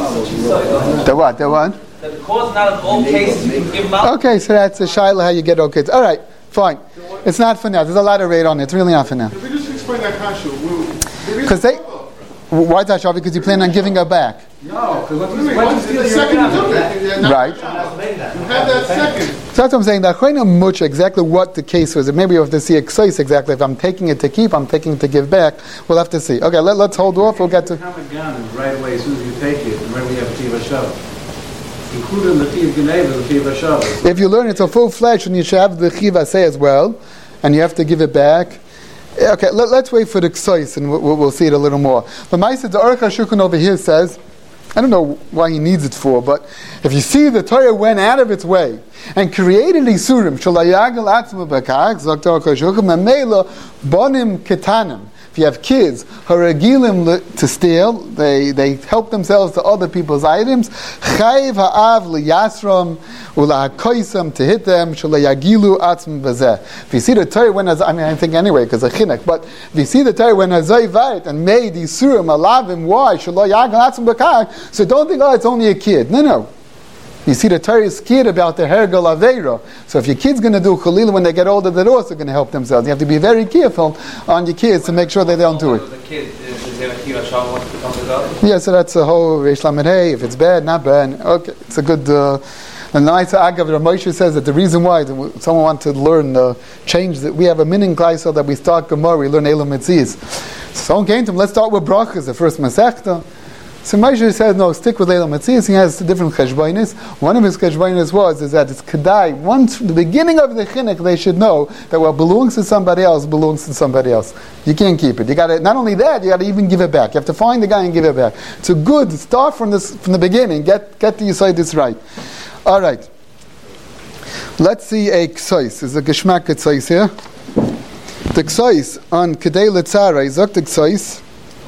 The what? The what? Because not in all cases you can give malchus. Okay, so that's a shaila how you get okay. All right, fine. It's not for now. There's a lot of rate on it. It's really not for now. If we just explain that kasha, Because why is that shav? Because you plan on giving her back. No, because the second you took it. Right. You had that second. So that's what I'm saying. The Achronim much exactly what the case was. And maybe we have to see exactly. If I'm taking it to keep, I'm taking it to give back. We'll have to see. Okay, let's hold off. We'll get to. Common gun is right away as soon as you take it, and right away you have a Tiva Shav. Including the Tiv Geneva, the Tiva Shav. If you learn it's a full-fledged, and you should have the Chiva say as well, and you have to give it back. Okay, let's wait for the Ksois, and we'll see it a little more. But Ma'aseh, the Aruch HaShulchan over here says, I don't know why he needs it for, but if you see the Torah went out of its way and created Isurim, Shalayagal Atzma Bakach, Zok Aruch HaShulchan, Mamela Bonim Ketanim. If you have kids, haragilim to steal, they help themselves to other people's items. Chayiv ha'av liyasram ulahakoisam to hit them. Shalayagilu atzm v'zeh. If you see the Torah when I think anyway because of chinek, but if you see the Torah when Azay vayit and made Yisurim alavim, why shalayagal atzm b'kar? So don't think it's only a kid. No. You see, the Torah is scared about the hergal aveira. So if your kid's going to do chalil when they get older, they're also going to help themselves. You have to be very careful on your kids to make sure they don't do it. The kid is there a Tiva Shav wants to become the God? Yeah, so that's a whole Reish Lamed Hey. If it's bad, not bad. Okay, it's a good. And the nice Agav Rav Moshe says that the reason why someone wants to learn change that we have a minin klaisel that we start Gemara, we learn Elam Metzias. So someone came to him. Let's start with brachas, the first Masechta. So Moshe says, no, stick with Elam Metzias. He has different cheshbainis. One of his cheshbainis is that it's kedai. Once from the beginning of the chinuch, they should know that what belongs to somebody else belongs to somebody else. You can't keep it. You got to. Not only that, you got to even give it back. You have to find the guy and give it back. It's a good start from the beginning. Get the Yisai this right. All right. Let's see a ksois. There's a geschmack ksois here. The ksois on kedei letzara is the ksois.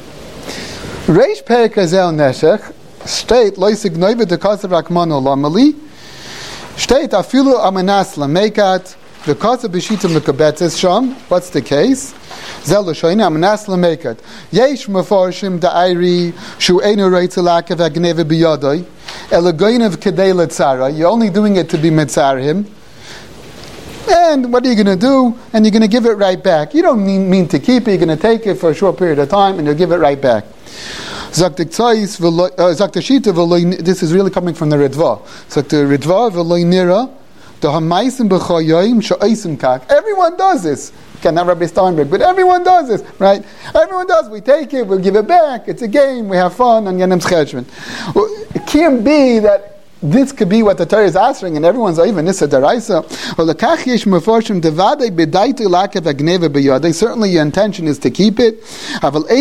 Reish Perek Azel Neshech steht loisig noibe de kasav rakmano lamali steht afilu amanas lamekat the kasav b'shitim lekabetzes sham. What's the case? Zel l'shoyne amanas lamekat yesh mefarshim da'ayri shu einu reitzel akav hagneve biyadoi elagoynev kedei letzara. You're only doing it to be mitzarhim. And what are you going to do? And you're going to give it right back. You don't mean to keep it. You're going to take it for a short period of time and you'll give it right back. This is really coming from the Ritva. Everyone does this. Okay, not Rabbi Steinberg, but everyone does this, right? Everyone does. We take it, we'll give it back. It's a game, we have fun on Yenim Cheshvan. Well, it can't be that this could be what the Torah is answering, and everyone's even Issa Daraisa. Certainly your intention is to keep it. So what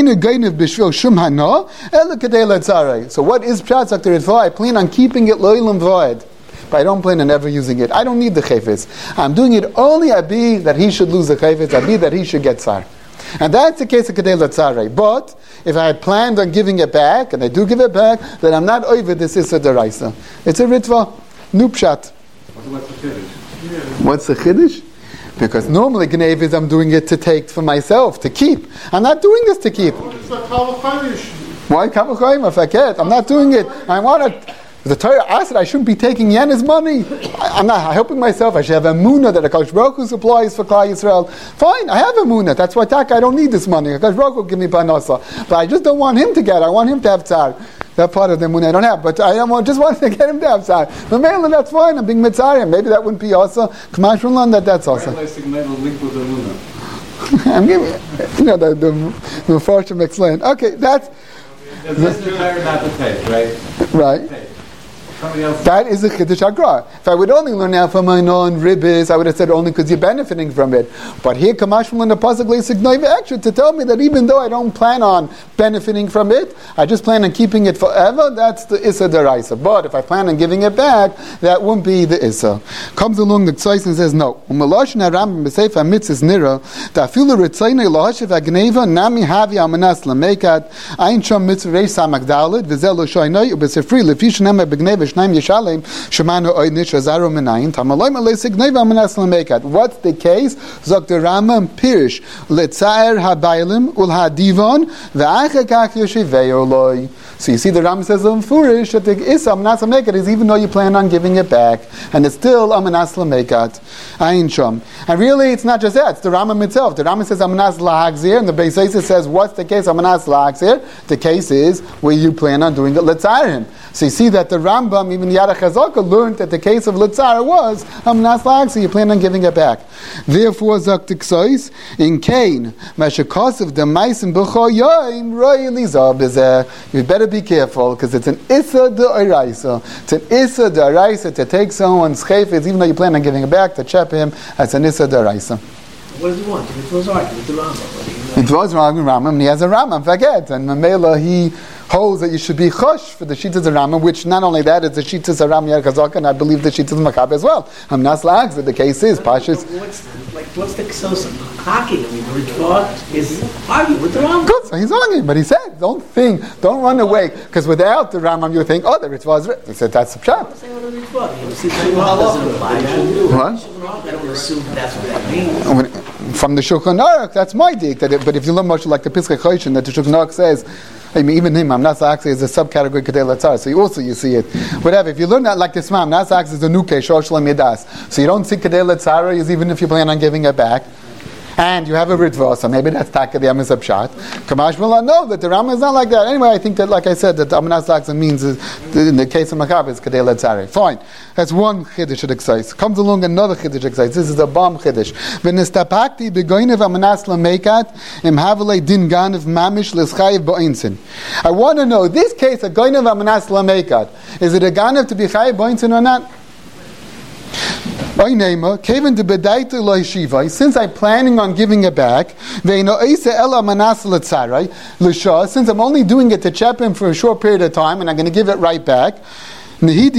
is Pshat Dr. Ritva? I plan on keeping it lo'ilam void, but I don't plan on ever using it. I don't need the chayfetz. I'm doing it only abi that he should lose the chayfetz, abi that he should get tsar. And that's the case of Kedei Latzarei. But if I had planned on giving it back, and I do give it back, then I'm not over this Issa Daraisa. It's a Ritva, nu Pshat. What's the Kiddush? What's the Chiddush? Because normally Gnev is I'm doing it to take for myself, to keep. I'm not doing this to keep. Why Kavachayim if I can't? I'm not doing it. I want it. The Torah asked I shouldn't be taking Yen's money. I'm not helping myself. I should have a Emunah that HaKadosh Baruch Hu supplies for Klal Yisrael. Fine, I have a Emunah. That's why I don't need this money. HaKadosh Baruch Hu give me Panasa. But I just don't want him to get it. I want him to have Tzar. That part of the Emunah I don't have. But just want to get him to have Tzar. But mainly that's fine. I'm being Mitzarim. Maybe that wouldn't be also. Kamash Rulan, that's also. Why did I link with the Emunah? I'm giving the Mefarshim explain. Okay, that's. This is not the tape, right? Right. Tape. Else. That is a Chiddush Agra. If I would only learn now from my non-ribbis, I would have said only because you're benefiting from it. But here, Kamash Mulin Pasagli Signoi extra to tell me that even though I don't plan on benefiting from it, I just plan on keeping it forever, that's the Issa Daraisa. But if I plan on giving it back, that wouldn't be the Issa. Comes along the Tzais and says, no. Umaloshin Aram B'Seif HaMitzis Nira, Ta'afilu Ritzaynei Lahashiv Agneva, Nami Havi Amanas Lamekat, Ein Shom Mitzvah Reish Samagdalit, V'zel Lo Shoynoi, Ubesefri, Lefish Nema B'Gneva, What's the case? Zok the Rambam Pirish Letzair Habaylim Ul Hadivon Ve'achakach Yoshiveoloi. So you see the Rambam says Furish that the Issa Amanas Lamekat is even though you plan on giving it back, and it's still Amanas Lamekat. Ayin Shom. And really it's not just that, it's the Rambam itself. The Rambam says Amanas Lahagzir, and the Beis Yosef says what's the case Amanas Lahagzir? The case is where you plan on doing it Letzair him. So you see that the Rambam, even Yad HaChazaka, learned that the case of Litzar was Amanas Lahagzir, so you plan on giving it back. Therefore, Zaktik Sois, in Cain, Mashakasav the Maisim B'cho Yoim Roy Elizah B'zeh. You better be careful, because it's an Issa D'Oraisa. It's an Issa D'Oraisa to take someone's chayfetz, even though you plan on giving it back, to chep him, that's an Issa D'Oraisa. What does he want? It was arguing with the Rambam. It was wrong with Rambam, and he has a Rambam, forget. And Mamela, he holds that you should be chosh for the Shittas of Rambam, which not only that, it's the Shittas of Rambam Yad HaChazaka, and I believe the Shittas of Maccabi as well. Amanas Lahagzir, the case is, Pashas. What's the Ksos of hacking? I mean, the Ritva is arguing with the Rambam. Good, so he's arguing, but he said, don't run away, because without the Rambam you think, the Ritva is written. He said, that's the Pshat. What? I don't assume that's what that means. From the Shulchan Aruch, that's my dig. But if you learn much like the Piskei Choshen, that the Shulchan Aruch says, I mean, even him, Amanas Lahagzir is a subcategory Kedei Latzar. So you see it. Whatever. If you learn that like this, Amanas Lahagzir is a nuke, Shor Shalom Yedas. So you don't see Kedei Latzar, even if you plan on giving it back. And you have a Ritva, so maybe that's Taka the Amiz Pshat. Kamash Mullah, no, that the Rambam is not like that. Anyway, I think that, like I said, that Amanas Lahagzir means, in the case of Maccabi, it's Kedei Latzar. Fine. That's one Chiddush at Exais. Comes along another Chiddush at Exais. This is a bomb Chiddush. V'nistapakti b'goynev Amanas Lamekat im havelei din ganev mamish l'schayiv bo'insin. I want to know, this case, a goynev Amanas Lamekat, is it a ganev to be chayiv bo'insin or not? Since I'm planning on giving it back, since I'm only doing it to chep him for a short period of time, and I'm going to give it right back, maybe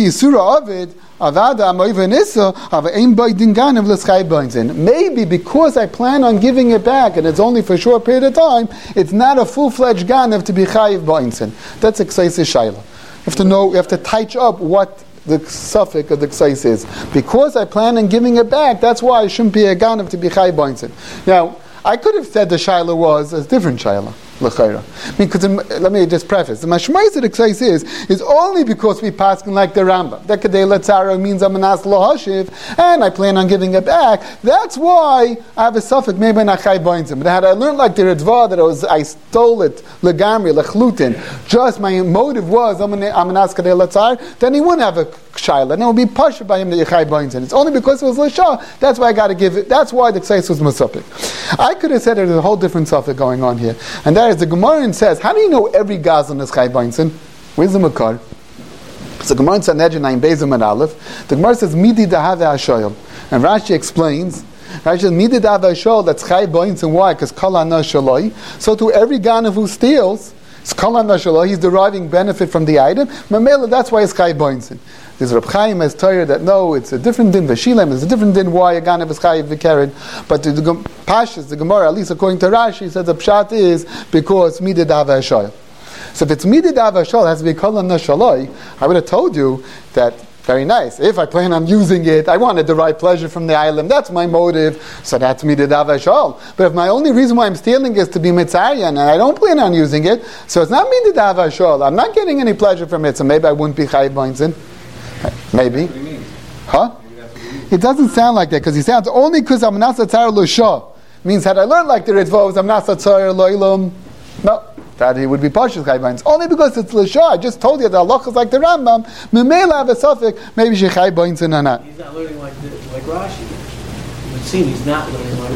because I plan on giving it back and it's only for a short period of time, it's not a full-fledged ganev to be chayiv ba'insin. That's Exais Shaila. You have to know, you have to touch up what the suffix of the Ksais is. Because I plan on giving it back, that's why I shouldn't be a Ganav to be Chai Boinsin. Now, I could have said the Shaila was a different Shaila. Because let me just preface. The mashmais of the Ksais is only because we pass like the Rambam. That Kedei Latzara means Amanas Lahashiv, and I plan on giving it back. That's why I have a suffix, maybe not Chai Boinsim. But had I learned like the Ritva that I stole it, Legamri, Lechlutin, just my motive was Amanas Kedei Latzar, then he wouldn't have a Shaila. And it would be pushed by him that Chai Boinsim. It's only because it was Lashah, that's why I got to give it. That's why the Ksais was Masupik. I could have said there's a whole different suffix going on here. And that is the Gemara says, how do you know every Gazlan is Chai Boinsin? Where's the Makar? So Gemara in Sanhedrin in Bezim and Aleph, the Gemara says Midi Dahave Hashoyel, and Rashi explains. Rashi says Midi Dahave Hashoyel, that's Chai Boinsin. And why? Because Kol Hana Shaloi. So to every Ganav who steals, it's Kol Hana Shaloi. He's deriving benefit from the item. Mamela, that's why it's Chai Boinsin. There's Reb Chaim has Torah that no, it's a different din. V'shilem is a different din. Why a Ganav is Chayiv v'Keren? But the Pashas, the Gemara, at least according to Rashi, says the pshat is because Midi Dahave Hashoyel. So if it's Midi Dahave Hashoyel, it has to be Kol Hana Shaloi. I would have told you that. Very nice. If I plan on using it, I want to derive pleasure from the item. That's my motive. So that's Midi Dahave Hashoyel. But if my only reason why I'm stealing is to be mitzarian and I don't plan on using it, so it's not Midi Dahave Hashoyel. I'm not getting any pleasure from it. So maybe I wouldn't be Chayiv Boinsin. Maybe. Huh? It doesn't sound like that because he sounds only because I'm nasa tzar l'shah. Means had I learned like the Ritvos, I'm nasa tzar lo'ilam. No. That he would be partial Chayiv Boinsin. Only because it's l'shah. I just told you that Allah is like the Rambam. Memela have a suffix. Maybe she Chayiv Boinsin or not. He's not learning like Rashi. It would seem he's not learning like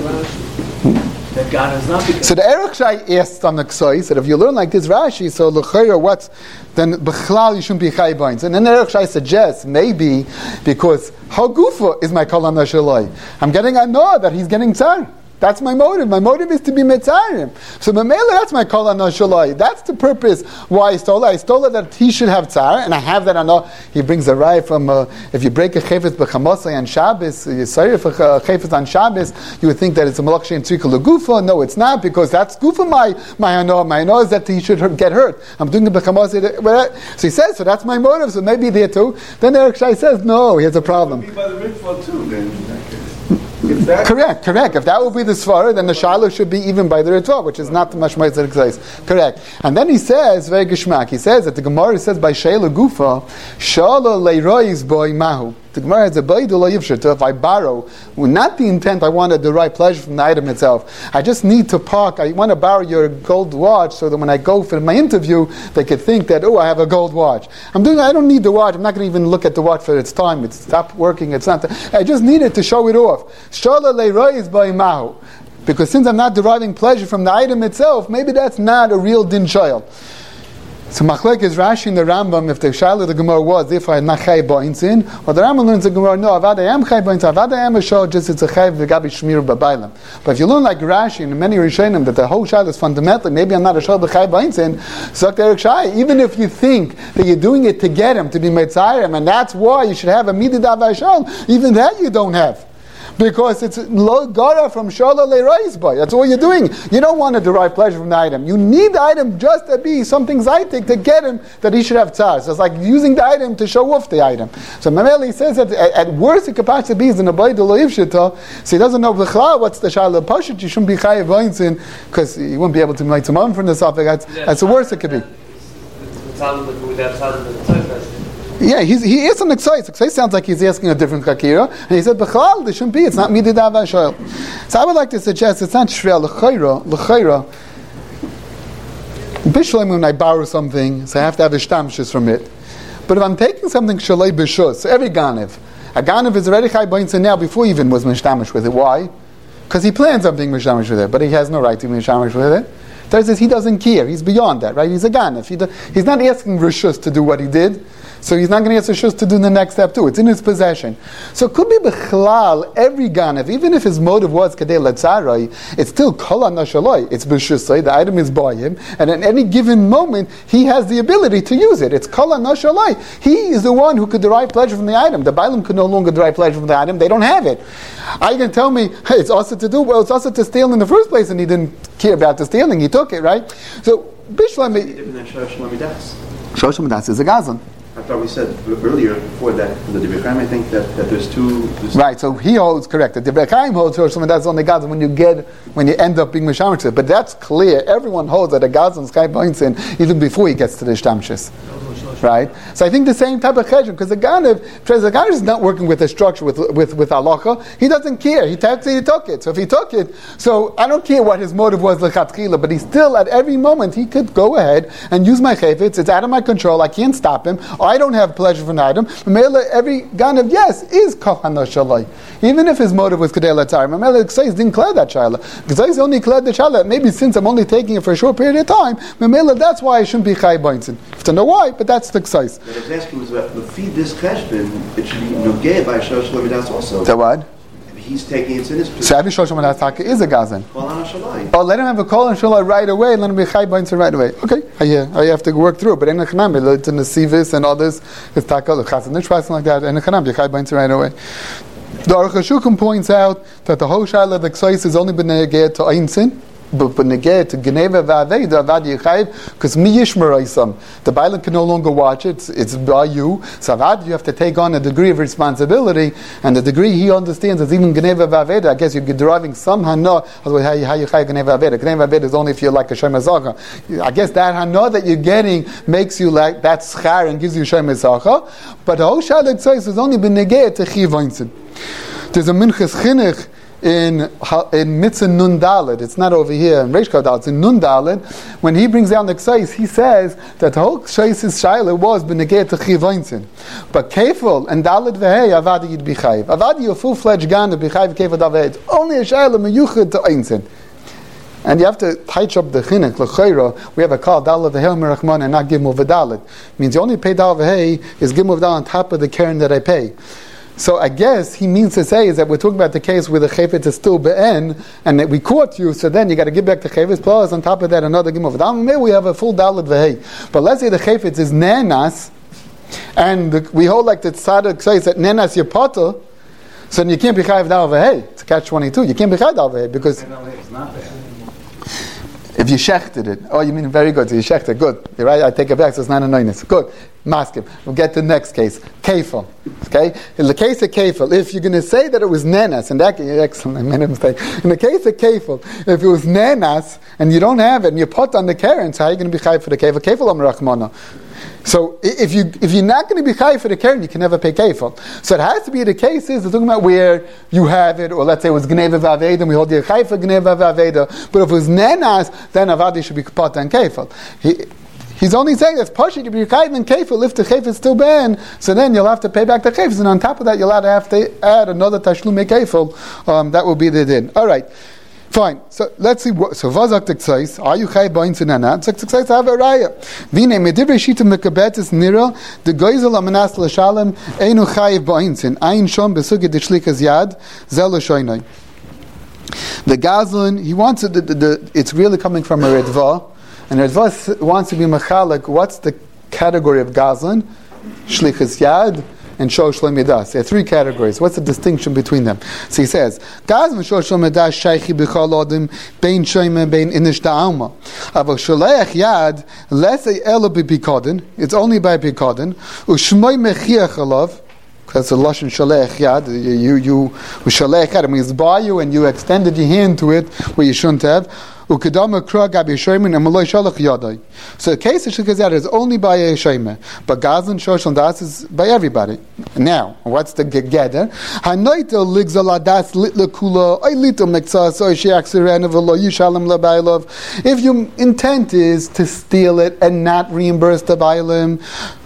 Rashi. That God is not because. So the Erech Shai asked on the Ksoi, said if you learn like this Rashi, so l'chayra what's then b'chlal you shouldn't be Chayiv Boinsin. And then the Erech Shai suggests maybe because Hagufa is my Kol Hana Shaloi. I'm getting a know that he's getting tzar. That's my motive. My motive is to be mitzarim. So Mamela, that's my Kol Hana Shaloi. That's the purpose why I stole it. I stole it that he should have tzar, and I have that. I know he brings a raya from if you break a chayfetz b'chamosai on Shabbos, you sorry for a chayfetz on Shabbos, you would think that it's a malach shein tzrika legufa. No, it's not because that's gufa my hano. My hano is that he should get hurt. I'm doing the b'chamosai. So he says, so that's my motive. So maybe there too. Then Erech Shai says, no, he has a problem. It would be by the ritual too, then in that case. Correct. If that would be the svara, then the shiloh should be even by the Ritva, which is not the mashmait that says. Correct. And then he says, very geshmak, he says that the Gemara says by Sheila Gufa, Shala leirois boy mahu. The Gemara has a baidu lo yivshir. If I borrow, with not the intent I want to derive pleasure from the item itself. I just need to park. I want to borrow your gold watch so that when I go for my interview, they could think that, oh, I have a gold watch. I don't need the watch. I'm not going to even look at the watch for its time. It's stopped working. It's not. I just need it to show it off. Shala leirois boy mahu. Because since I'm not deriving pleasure from the item itself, maybe that's not a real din shayil. So Machlek is Rashi in the Rambam, if the Shaila of the Gemara was, if I had not Chai Boinsin, or the Rambam learns the Gemara, no, Avad I am Chai Boinsin, Avad I am a show, just it's a Chai V'gabi Shmir B'Bailam. But if you learn like Rashi and many Rishonim, that the whole Shaila is fundamentally, maybe I'm not a show B'Chai Boinsin, so Erech Shai, even if you think that you're doing it to get him, to be Metzayim, and that's why you should have a Midi Dahave Hashoyel, even that you don't have. Because it's lo gara from shala leirais boy. That's all you're doing. You don't want to derive pleasure from the item. You need the item just to be something zaitik to get him that he should have tzar. So it's like using the item to show off the item. So Mameli says that at worst it could possibly be in a bayda loiv shita. So he doesn't know b'chlal what's the shala pashut. You shouldn't be chayiv boinsin because he wouldn't be able to make some money from the suffix. That's the worst it could be. Yeah, he is an excites. Excites sounds like he's asking a different kakira, and he said, "B'chalal, there shouldn't be. It's not Midi Dahave Hashoyel." So I would like to suggest it's not shreya l'chayra. Bishleim, when I borrow something, so I have to have ishtamshus from it. But if I'm taking something shalei b'shus, so every ganev, a ganev is already chai b'insin now before he even was mishtamish with it. Why? Because he plans on being mishtamish with it, but he has no right to be mishtamish with it. Third says he doesn't care. He's beyond that, right? He's a ganev. He's not asking rishus to do what he did. So he's not going to ask Rishus to do the next step too. It's in his possession. So it could be b'chlal, every ganev, even if his motive was kadei letzarai, it's still kol hana shaloi. It's b'shusay, the item is by him, and at any given moment, he has the ability to use it. It's kol hana shaloi. He is the one who could derive pleasure from the item. The Bailam could no longer derive pleasure from the item. They don't have it. Are you going to tell me, hey, it's also to do? Well, it's also to steal in the first place, and he didn't care about the stealing. He took it, right? So, Bishlam... Different than Shosh Mamidas. Shosh Mamidas is a gazan. I thought we said earlier, before that, in the Divrei Chaim, I think that there's two... Right, so he holds correct. The Divrei Chaim holds that's only Gazan when you end up being Mishamshis. But that's clear. Everyone holds that a Gazan is Chai Boinsin even before he gets to the Shtamshis. Right? So I think the same type of cheshbon, because the Ganev is not working with a structure, with halacha. He doesn't care. He took it. So if he took it, so I don't care what his motive was, lechatchila, but he still, at every moment, he could go ahead and use my chayfetz. It's out of my control. I can't stop him. I don't have pleasure from the item. Every Ganev, yes, is kol hana shaloi. Even if his motive was kadei latzar. Mamela Ksais didn't clear that shaila. Ksais only cleared the shaila. Maybe since I'm only taking it for a short period of time, Mamela, that's why I shouldn't be chai boinsin. To know why, but that's the ksais. But I was asking was about the feed this cheshbon, it should be nogeh by Shlosh Lamidas also. So what? He's taking it in his So every Shlosh Lamidas taka is a gazan. Well, on a shalai. Oh, let him have a call and shalai right away, and let him be chai b'insin right away. Okay, I have to work through it. But in the chanam, it's in the sivis and others, it's taka, the chas and nishvas like that, and the chanam, you chai b'insin right away. The Aruch HaShulchan points out that the whole shaila of the ksais has only been neged to einsin, but neged to geneva v'aveda avad yichayv, because mi yishmeraisam. The bailam can no longer watch it. It's by you. So avad, you have to take on a degree of responsibility, and the degree he understands is even geneva v'aveda. I guess you're deriving some hana. Otherwise, how you chay geneva v'aveda? Geneva v'aveda is only if you're like a shem zacha. I guess that hana that you're getting makes you like that schar and gives you shem zacha. But the whole shaila of ksais has only been neged to chiv einsin. There's a minchas chinuch in Mitzvah Nun Daled. It's not over here in Reish Kav Daled. It's in Nun Daled. When he brings down the ksais, he says that the whole ksais' shaila was b'negei to chiv einsin. But kefil and Daled v'hei avadi yid b'chayv. Avadi you full-fledged gan of b'chayv kefil daved. It's only a shaila meyuchad to einsin. And you have to touch up the chinuch l'chayra. We have a call Daled v'hei merachman and not gimel v'daled. Means you only pay Daled v'hei is gimel v'daled on top of the keren that I pay. So I guess he means to say is that we're talking about the case where the chayfetz is still be'en, and that we caught you, so then you got to give back the chayfetz, plus on top of that another gimel v'dam. Maybe we have a full daled v'hei. But let's say the chayfetz is nenas, and we hold like the tzaddik says that nenas your potter, so then you can't be chayiv daled v'hei. It's catch 22. You can't be chayiv daled v'hei because It's not there. if you shechted it. Oh, you mean very good. So you shechted it. Good. You're right. I take it back. So it's not a noinus. Good. Maskim. We'll get to the next case. Kefil. Okay? In the case of kefil, if you're going to say that it was nenas, and that excellent, I made a mistake. In the case of kefil, if it was nenas and you don't have it and you put on the keren, so how are you going to be chayiv for the kefil? Kefil am rachmana. So if you're not going to be chayiv for the keren, you can never pay kefil. So it has to be the cases we're talking about where you have it, or let's say it was gneva v'aveda, and we hold you chayiv for gneva v'aveda. But if it was nenas, then avadi should be kapata and kefil. He's only saying that's partially to be chayiv and kefil if the chayf is still ben. So then you'll have to pay back the chayf, and on top of that you'll have to add another tashlume kefil. That will be the din. All right. Fine. So let's see. So vazak ksais. Are you chayiv b'insin anat? So ksais have a raya. Vine medivrei shitim mekabetis nira the goizel amanas l'shalem einu chayiv b'insin ayin shom besugi d'shlikas yad zel l'shoynai. The gazlan he wants it. It's really coming from a redva, and redva wants to be machalik. What's the category of gazlan? Shlikas yad and Shosh Lemidas. There are three categories. What's the distinction between them? So he says, Gaz and Shosh Lemidas shaychi b'chol odim bein shoyme bein inish da'alma. Aval sholeach yad lesei elo b'bikodin. It's only by bikodin. U'shmoy mechiach alav. That's a lashon sholeach yad. You sholeach yad. I mean, it's by you and you extended your hand to it where you shouldn't have. So the case of Shlikas Yad is only by a Shema, but Gazan Shosh and Das is by everybody. Now, what's the gather? If your intent is to steal it and not reimburse the Bailim,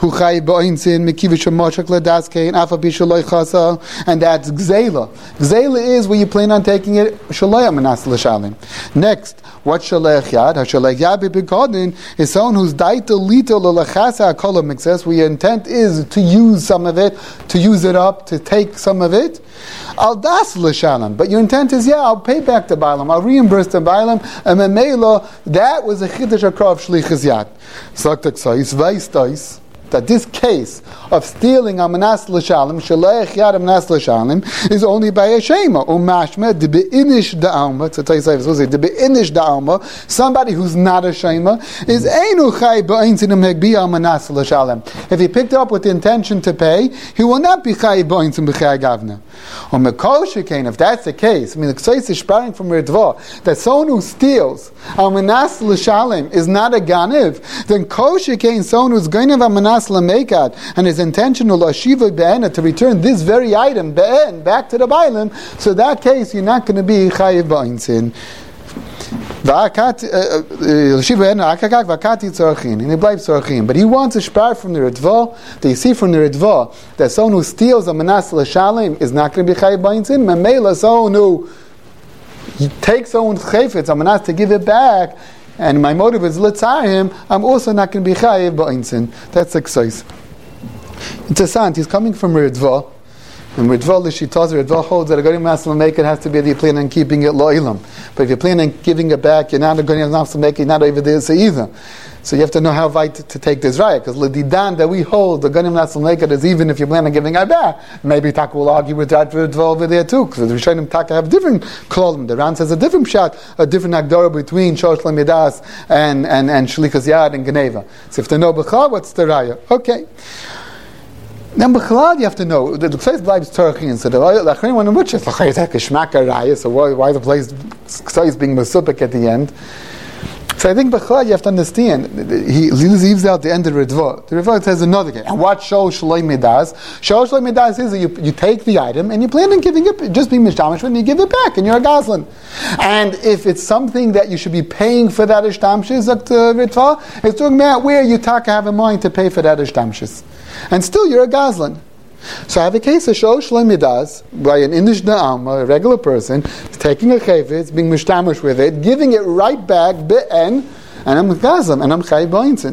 and that's Gzela. Gzela is where you plan on taking it. Next, what shalech yad? Hashalech yad b'bikodin is someone who's daita lito l'lachasa hakol mixes, where your intent is to use some of it, to use it up, to take some of it. Al das l'shalam, but your intent is, I'll pay back the bailam, I'll reimburse the bailam, and memela, that was a chiddush akrav shlichus yad. Saktak sais vayis that this case of stealing amanas l'shalim, shaleich yad amanas l'shalim, is only by a shema. Umashma de beinish da'alma. It's a taisayv. So de beinish da'alma. Somebody who's not a shema is einu chay ba'insinim hegbi amanas l'shalim. If he picked up with the intention to pay, he will not be chay ba'insim b'chay gavna. Or mekol shekain. If that's the case, I mean the ksais is sparing from Ritva that someone who steals amanas l'shalim is not a ganiv. Then kol shekain, someone who's going to have amanas l'mekad, and his intention to return this very item back to the bailim, so that case you're not going to be chayiv ba'insin. But he wants a shpar from the Ritva. They see from the Ritva that someone who steals a manas l'shalim is not going to be chayiv ba'insin. Memela, someone who takes someone's chayfetz, a manas, to give it back, and my motive is litzarhim, I'm also not going to be chayiv ba'insin. That's the ksois. Interessant, he's coming from Ritva, and Ritva holds that a Goyim Nasal Make it has to be that you plan on keeping it lo'ilam. But if you plan on giving it back, you're not a Goyim Nasal Make it, you're not over there either. So you have to know how right to take this raya, because L'didan that we hold, the Goyim Nasal Make it is even if you plan on giving it back. Maybe Taka will argue with that Ritva over there too, because the Rishonim Taka have different klolim. The Ran says a different shot, a different agdara between Shosh Lamidas and Shlichas Yad and Geneva. So if they know B'chal, what's the raya? Okay. Now, B'chalad, you have to know, the place bleibt Turkey, and so the Lachrin one in which is Kishmaka Raya, so why the place is being Masupik at the end? So I think B'chalad, you have to understand, he leaves out the end of the Ritva. The Ritva says another case. And what Shol Shaloi Midas? Shol Shaloi Midas is that you take the item and you plan on giving it, just being Mishtamish, and you give it back, and you're a Gazlan. And if it's something that you should be paying for that Ishtamshis, Ritva, it's talking about where you have in mind to pay for that Ishtamshis. And still you're a Gazlan. So I have a case of Shosh Lemidas by an Indish Da'am, a regular person, taking a chayvitz, being mishtamish with it, giving it right back, be'en, and I'm a Gazlan, and I'm Chai B'insin.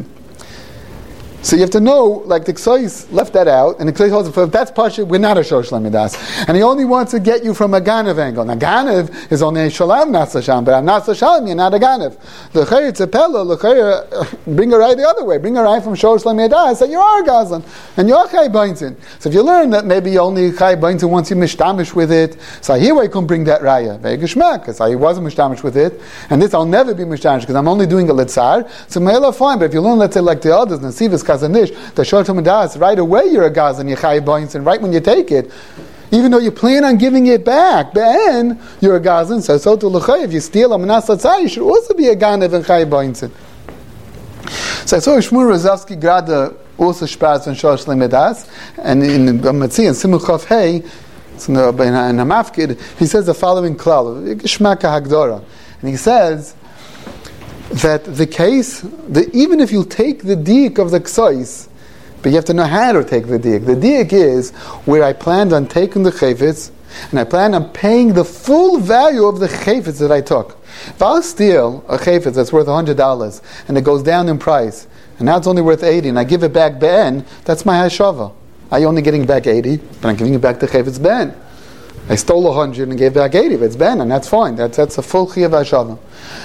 So you have to know, like the Ksois left that out, and the Ksois holds, if that's Pasha, we're not a Shosh Lemidas. And he only wants to get you from a Ganev angle. Now Ganev is only a Shalom Natsasham, but I'm Natsasham, you're not a Ganev. L'chayr Tzepela, L'chayr, bring her right the other way. Bring her right from Shosh Lemidas, that you are a Gazlan, and you're Chai B'insin. So if you learn that maybe only Chai B'insin wants you mishtamish with it, so here why you couldn't bring that Raya. Very Geshmak, because I wasn't mishtamish with it, and this I'll never be mishtamish, because I'm only doing a Litzar, so Me'ela fine, but if you learn, let's say, like the others, Nasivas, Kazanish, the Shosh Lemidas, right away you're a Gazlan, you're Chai B'insin, right when you take it, even though you plan on giving it back, then you're a Gazlan. So to L'chay, if you steal a Manas Latzai, you should also be a Ganev and Chai B'insin. So I saw Shmuel Rozovsky Grada also Spaz von Shosh Lemidas, and in Matzi and Simul Chof Hey, in a Mafkid, he says the following klal, Geshmaka Hagdora, and he says that the case, even if you take the diik of the Ksois, but you have to know how to take the diik. The diik is where I planned on taking the chayvitz, and I planned on paying the full value of the chayvitz that I took. If I'll steal a chayvitz that's worth $100, and it goes down in price, and now it's only worth $80, and I give it back be'en, that's my hashava. I'm only getting back $80, but I'm giving it back the chayvitz be'en. I stole $100 and gave back $80, but it's be'en, and that's fine. That's a full chiyav hashava.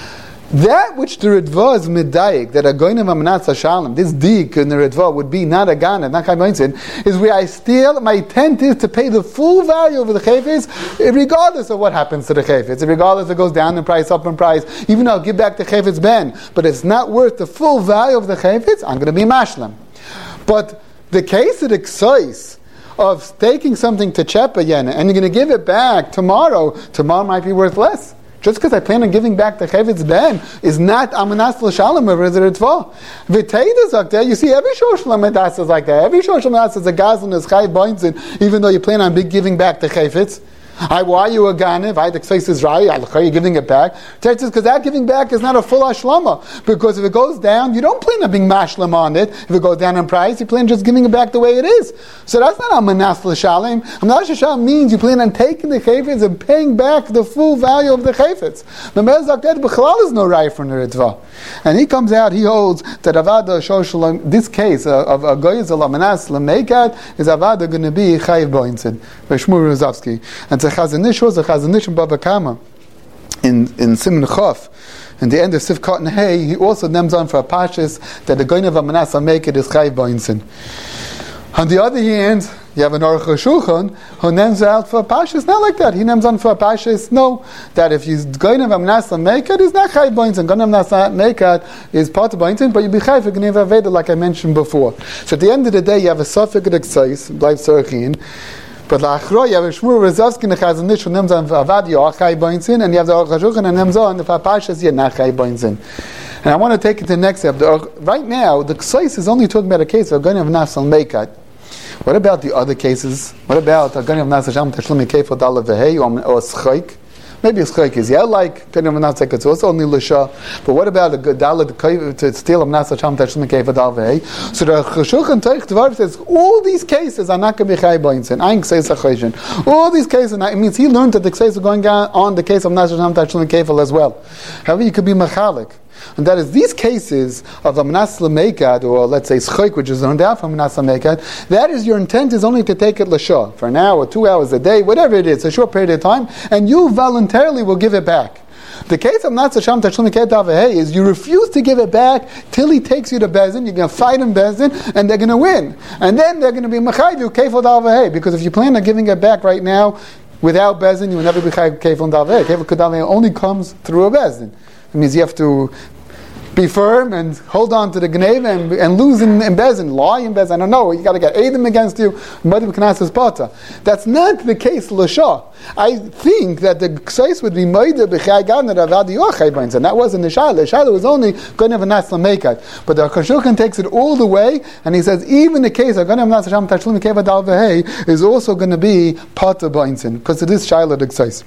That which the Ritva is medayik, that a goyim amanat shalom, this dik in the Ritva would be not a gana, not Chai B'insin, is where I steal, my intent is to pay the full value of the chayvitz, regardless of what happens to the chayvitz, regardless if it goes down in price, up in price, even though I'll give back the chayvitz ben, but it's not worth the full value of the chayvitz, I'm going to be mashlam. But the case of the Ksois, of taking something to Chepa Yena, and you're going to give it back tomorrow might be worth less. Just because I plan on giving back the Chayvitz Ben is not Amanas L'Shalom or Ritva. V'teidus like that, you see every Shosh Lamidas is like that. Every Shosh Lamidas is a Gazlan is Chai B'insin, even though you plan on giving back the Chayvitz. Why are you a Ganev? The Ksois is right. You're giving it back. Because that giving back is not a full Ashlama. Because if it goes down, you don't plan on being Mashlam on it. If it goes down in price, you plan on just giving it back the way it is. So that's not Amanas L'Shalem. Amanas L'Shalem means you plan on taking the Chayvitz and paying back the full value of the Chayvitz. The Mezak that B'chalal is no right from the Ritva. And he comes out, he holds that Avada Shoshalam, this case of a Goyaz Amanas L'Meikat is Avada going to be Chayiv B'insin. By Shmuel Rozovsky. And the Chazanish was the Chazanish in Baba Kama in Simon Chof. In the end of Sivkot and Hay, he also names on for a pashas that the Goyim of Amanas make it is Chayiv B'insin. On the other hand, you have an Aruch HaShulchan who names out for a pashas. Not like that. He names on for a pashas. No, that if he's Goyim of Amanas make it is not Chayiv B'insin. Goyim of Amanas make it is part of B'insin, but you'll be Chayiv G'neva Veda like I mentioned before. So at the end of the day, you have a Sofik D'Ksais, Bleiv Tzorchin. But la'achro, you have a Shmuel Rozovsky and a Chazanish who names on for Avad, you are Chai B'insin, and you have the Aruch HaShulchan and names on the Pashas, you're not Chai B'insin. And I want to take it to the next step. Right now, the Ksois is only talking about a case of a Goyim of Nasal Meikat. What about the other cases? What about a Goyim of Nasal Sham Tashlim Kefo Dala Vehei or Schaik? Maybe a Schaik is like Goyim of Nasal Meikat, it's also only Lisha. But what about a Dala to steal of Nasal Sham Tashlim Kefo Dala Vehei? So the Cheshulchan Teich Tvar says all these cases are not going to be Chai B'insin. Ein Kseis HaChoshen. All these cases, it means he learned that the Kseis are going on the case of Nasal Sham Tashlim Kefo as well. However, you could be Machalik. And that is these cases of a Manas Lamekad, or let's say Schoik, which is zoned out from Manas Lamekad, that is your intent is only to take it L'shah, for an hour, 2 hours a day, whatever it is, a short period of time, and you voluntarily will give it back. The case of Natsa Sham Tashlum Ket Avahei is you refuse to give it back till he takes you to Bezin. You're going to fight in Bezin, and they're going to win. And then they're going to be Mechayv you Kefil Davahei, because if you plan on giving it back right now without Bezin, you will never be Kefil Davahei. Kefil Davahei only comes through a Bezin. It means you have to be firm and hold on to the Gneva and lose in Bezin, lie in Bezin. I don't know, you got to get Edom against you. That's not the case, L'shah. I think that the Ksais would be Maida B'chai Gadner Avadi Yochai Bainz, and that wasn't the Shaila. The Shaila was only going to have a Nas Lamekat. But the Akashulchan takes it all the way, and he says even the case of Ganem Nas Hasham Tashlum Keva Dal Vehei is also going to be Pata Bainzin, because it is Shaila the Ksais.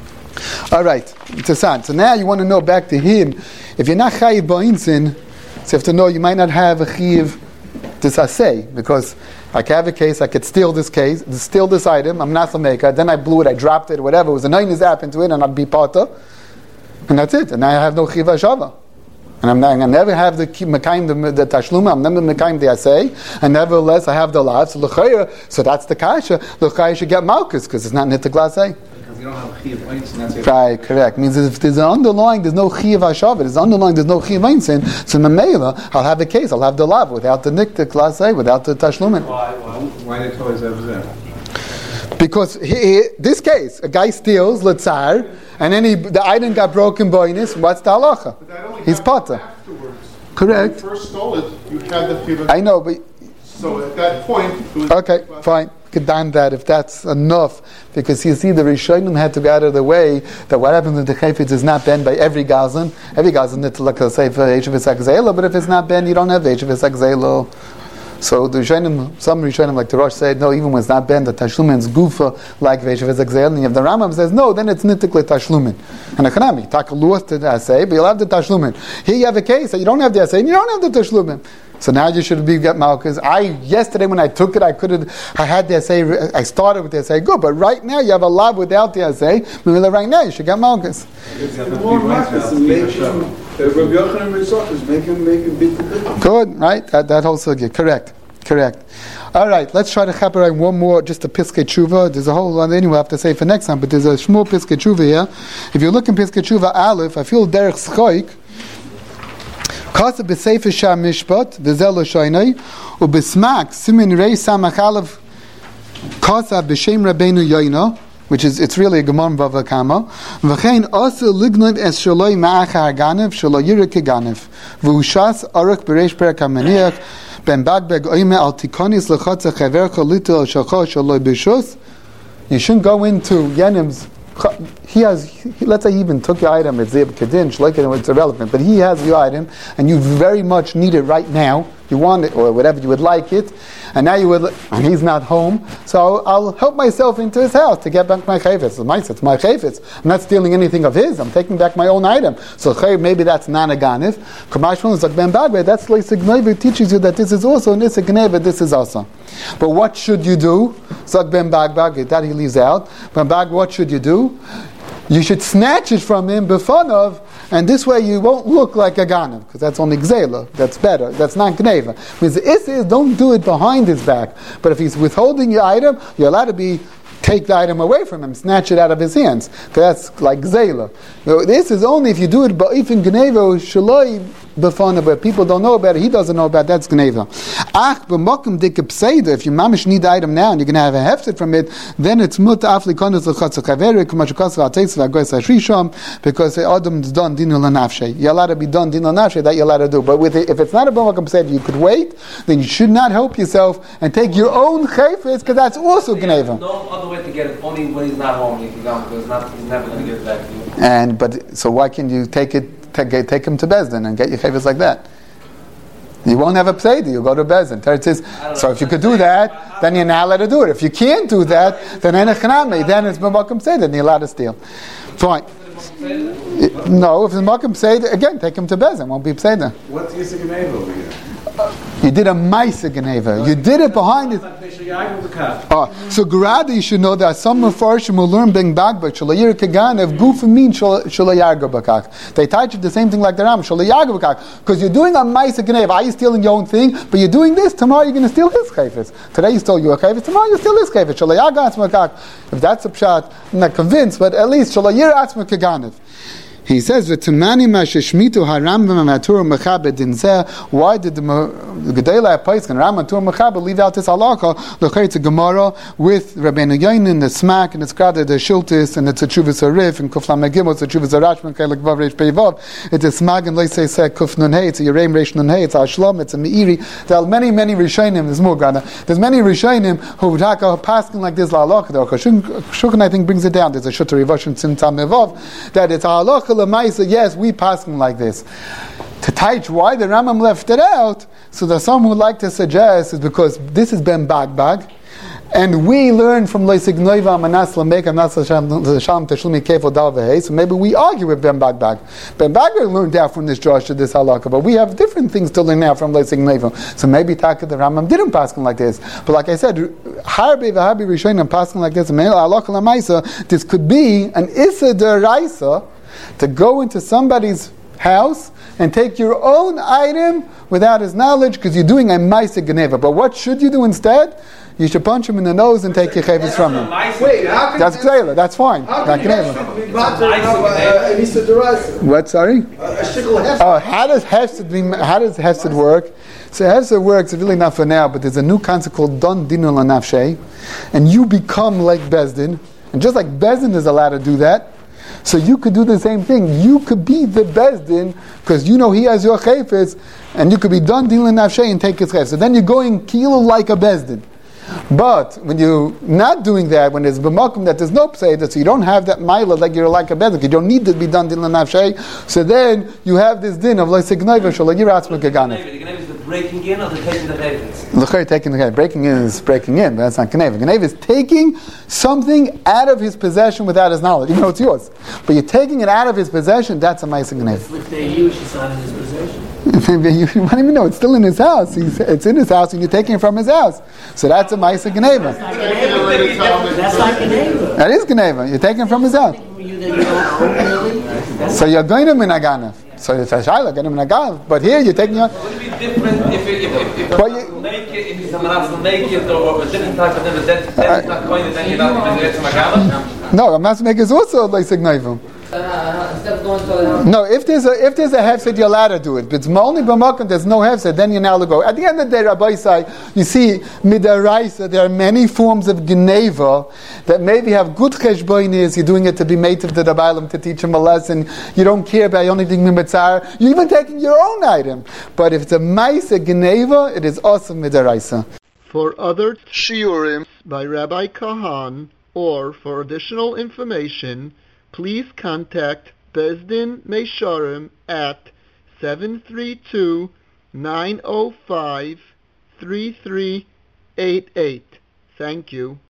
All right, interessant. So now you want to know back to him. If you're not chayiv ba'insin, so you have to know you might not have a chayiv disaseh, because I could have a case, I could steal this item, I'm not maker, then I blew it, I dropped it, whatever, it was a nine is happened to it, and I'd be pata, and that's it. And now I have no chiv hashava. And I never have the mekayim the tashluma. I'm never mekayim the asay, and nevertheless I have the lav. So that's the kasha. L'chayah should get malchus because it's not nitik lasay. You don't have chiv einsin, that's it. Right, correct. Means if there's an underlying, there's no chiv hashavet. There's underlying, there's no chiv einsin. So memela, I'll have a case. I'll have the lav without the niktik lasay, without the tashlumin. Why they told us that? Because this case, a guy steals letzar, and then the item got broken boinus. What's the halacha? He's potter. Correct. When you first stole it, you had the chiv. I know, but so at that point, it was okay, fine. Could done that if that's enough, because you see the Rishonim had to get out of the way that what happens with the Chayfetz is not banned by every Gazan. Every Gazan it's like a say for Eshevis Akzela, but if it's not banned, you don't have Eshevis Akzela. So the Rishonim, some Rishonim like the Rosh said, no, even when it's not banned, the Tashlumin is Gufa like Eshevis Akzela, and you have the Rambam says no, then it's Nitikle Tashlumin. And the Chanami, Takaluas to the Asay, but you'll have the Tashlumin. Here you have a case that you don't have the Asay, and you don't have the Tashlumin. So now you should get malchus. Yesterday when I took it, I had the essay, I started with the essay, good, but right now you have a lav without the essay, right now you should get malchus. More malchus and make him, Rabbi Yochanan Rizach make him beat the big. Good, right? That whole sugya, correct. All right, let's try to chaperite one more, just a Piskei Tshuva. There's a whole lot anyway I have to say for next time, but there's a small Piskei Tshuva here. If you look in Piskei Tshuva Aleph, I feel derech schoik, Kasa b'sefer sham mishpat v'zel lo shaynai u'b'smak simin rei samach aleph kasa b'shem Rabbeinu Yoina, which is it's really a gemara Bava Kama. V'chein asa lignov es shaloi ma'achar ganev shalo yirik ganev v'ushas arak b'reish perak hamaniach ben bagbeg oime al tikonis lechatza chavercha lito al shachah shaloi b'shus. You shouldn't go into Yenim's. Let's say he even took your item, it's irrelevant, but he has your item, and you very much need it right now, you want it, or whatever, you would like it, and now and he's not home, so I'll help myself into his house to get back my chayfetz. It's my chayfetz. I'm not stealing anything of his, I'm taking back my own item. So maybe that's not a ganif. Kamashman is like Ben Bagbe, that's like Signeva teaches you that this is also an Issa Gneva, this is also. But what should you do? Zog Ben Bagbag, that he leaves out. Ben Bag, what should you do? You should snatch it from him b'fanav, and this way you won't look like a ganav, because that's only gzela. That's better. That's not gneva. Because the issa is don't do it behind his back. But if he's withholding your item, you're allowed to take the item away from him, snatch it out of his hands, because that's like gzela. This is only if you do it ba'ifin gneva shaloi b'fanav, where people don't know about it, he doesn't know about it, that's gneva. Ach b'mokum dike pseida, if you mamish need the item now and you're going to have a hefset from it, then it's muta afli konos l'chatz chaverik kumashukos v'ateis v'agoyes ha'shrisham, because the adam is done dinu l'nafshe. You're allowed to be done dinu l'nafshe, that you're allowed to do. But if it's not a b'mokum pseida, you could wait, then you should not help yourself and take your own chayfetz, because that's also gneva. No other way to get it, only when he's not home, because he's never going to get it back to you. But so why can't you take him to Bezdin and get your chayvus like that? You won't have a pseida, you go to Bezdin. So if you could do that, then you're not allowed to do it. If you can't do that, then it's b'makom pseida, then you're allowed to steal. Fine. No, if it's b'makom pseida, again, take him to Bezdin, won't be pseida. What's Yisik Gneva over here? You did a Maisa Geneva. You did it behind it. So Garada, you should know that some Mefarshim will learn Ben Bagbak, Shalayir Kaganev, Gufamin, Shalayarga Bakak. They touch it the same thing like the Ram, Shalayarga Bakak. Because you're doing a Maisa Geneva. Are you stealing your own thing? But you're doing this, tomorrow you're going to steal his chayfetz. Today you stole your chayfetz, tomorrow you steal his chayfetz. Shalayarga Atzmakak. If that's a pshat, I'm not convinced, but at least Shalayir Atzmak Kaganev. He says, "V'tumani ma'sheshmitu harambam matur mechaber dinzeh." Why did the Gedolei Paiskin Ram matur mechaber leave out this halakha? L'chei it's a Gemara with Rabbeinu Yonin, the Smak, and it's Grada, the Shultis, and it's a Chuvas Arif, and Kuflam Megimel, it's a Chuvas Arashman, Kailak Vav Reish Peivav. It's a Smag and Leisei Seh Kuf Nun Hey. It's a Yereim Reish Nun Hey. It's a Shlom. It's a Meiri. There are many Rishonim. There's more Grada. There's many Rishonim who would have paskin like this halakha. The Shulchan I think brings it down. There's a Shutter Rivash and Tzimtzam Mevav that it's a halakha. Yes, we pass them like this. To teach why the Rambam left it out, so that some would like to suggest is because this is Ben Bagbag, and we learn from Leisig Noiva Manas Lamek Manas Shalom Tashlumi Kefo Dal Vehei. So maybe we argue with Ben Bagbag. Ben Bagbag learned out from this Josh to this halakha, but we have different things to learn out from Leisig Noiva. So maybe Taka the Rambam didn't pass them like this. But like I said, Harbi V'Harbi Rishonim passing like this. Halakha Lamaisa. This could be an Issa Deraisa to go into somebody's house and take your own item without his knowledge because you're doing a Maisa Geneva. But what should you do instead? You should punch him in the nose and take your chayvus from him. Wait, how can that's Gzela, that's fine. Not Geneva. What, sorry? How does Hesed work? So Hesed works, it's really not for now, but there's a new concept called Don Dinul Anafshe, and you become like Bezdin, and just like Bezdin is allowed to do that, so you could do the same thing. You could be the Bezdin because you know he has your chayfetz, and you could be done dealing nafshay and take his chayfetz. So then you're going kilo like a Bezdin. But when you're not doing that, when there's b'makom that there's no pseidah, so you don't have that mila like you're like a Bezdin. You don't need to be done dealing nafshay. So then you have this din of leisig noiva shalayir atzmak gaganef. The Geneva is the breaking in or the taking the chayfetz? Taking the chayfetz. Breaking in is breaking in, but that's not Geneva. Geneva is taking something out of his possession without his knowledge. Even though it's yours. But you're taking it out of his possession, that's a Maisa Geneva. If they use it's not in his possession. You don't even know, it's still in his house. It's in his house and you're taking it from his house. So that's a Maisa Geneva. That's not Geneva. That is Geneva. You're taking it from his house. So you're going to Minaganav. So it's a Shaila, going to Minaganav. But here you're taking your... Would it be different if he's a manas naked or a different type of never then it's not going and then you're not even to Magana? No, a manas naked is also like Signaivam. No, if there's a hefset, you're allowed to do it. But it's only b'makom, there's no hefset, then you're now to go. At the end of the day, Rabbi Isai, you see, midaraisa, there are many forms of Geneva that maybe have good cheshbonis. You're doing it to be mative to the Bailam, to teach him a lesson. You don't care about only doing mitzar. You're even taking your own item. But if it's a Maisa Geneva, it is also midaraisa. For other shiurim by Rabbi Kahan, or for additional information, please contact Bezdin Meisharim at 732-905-3388. Thank you.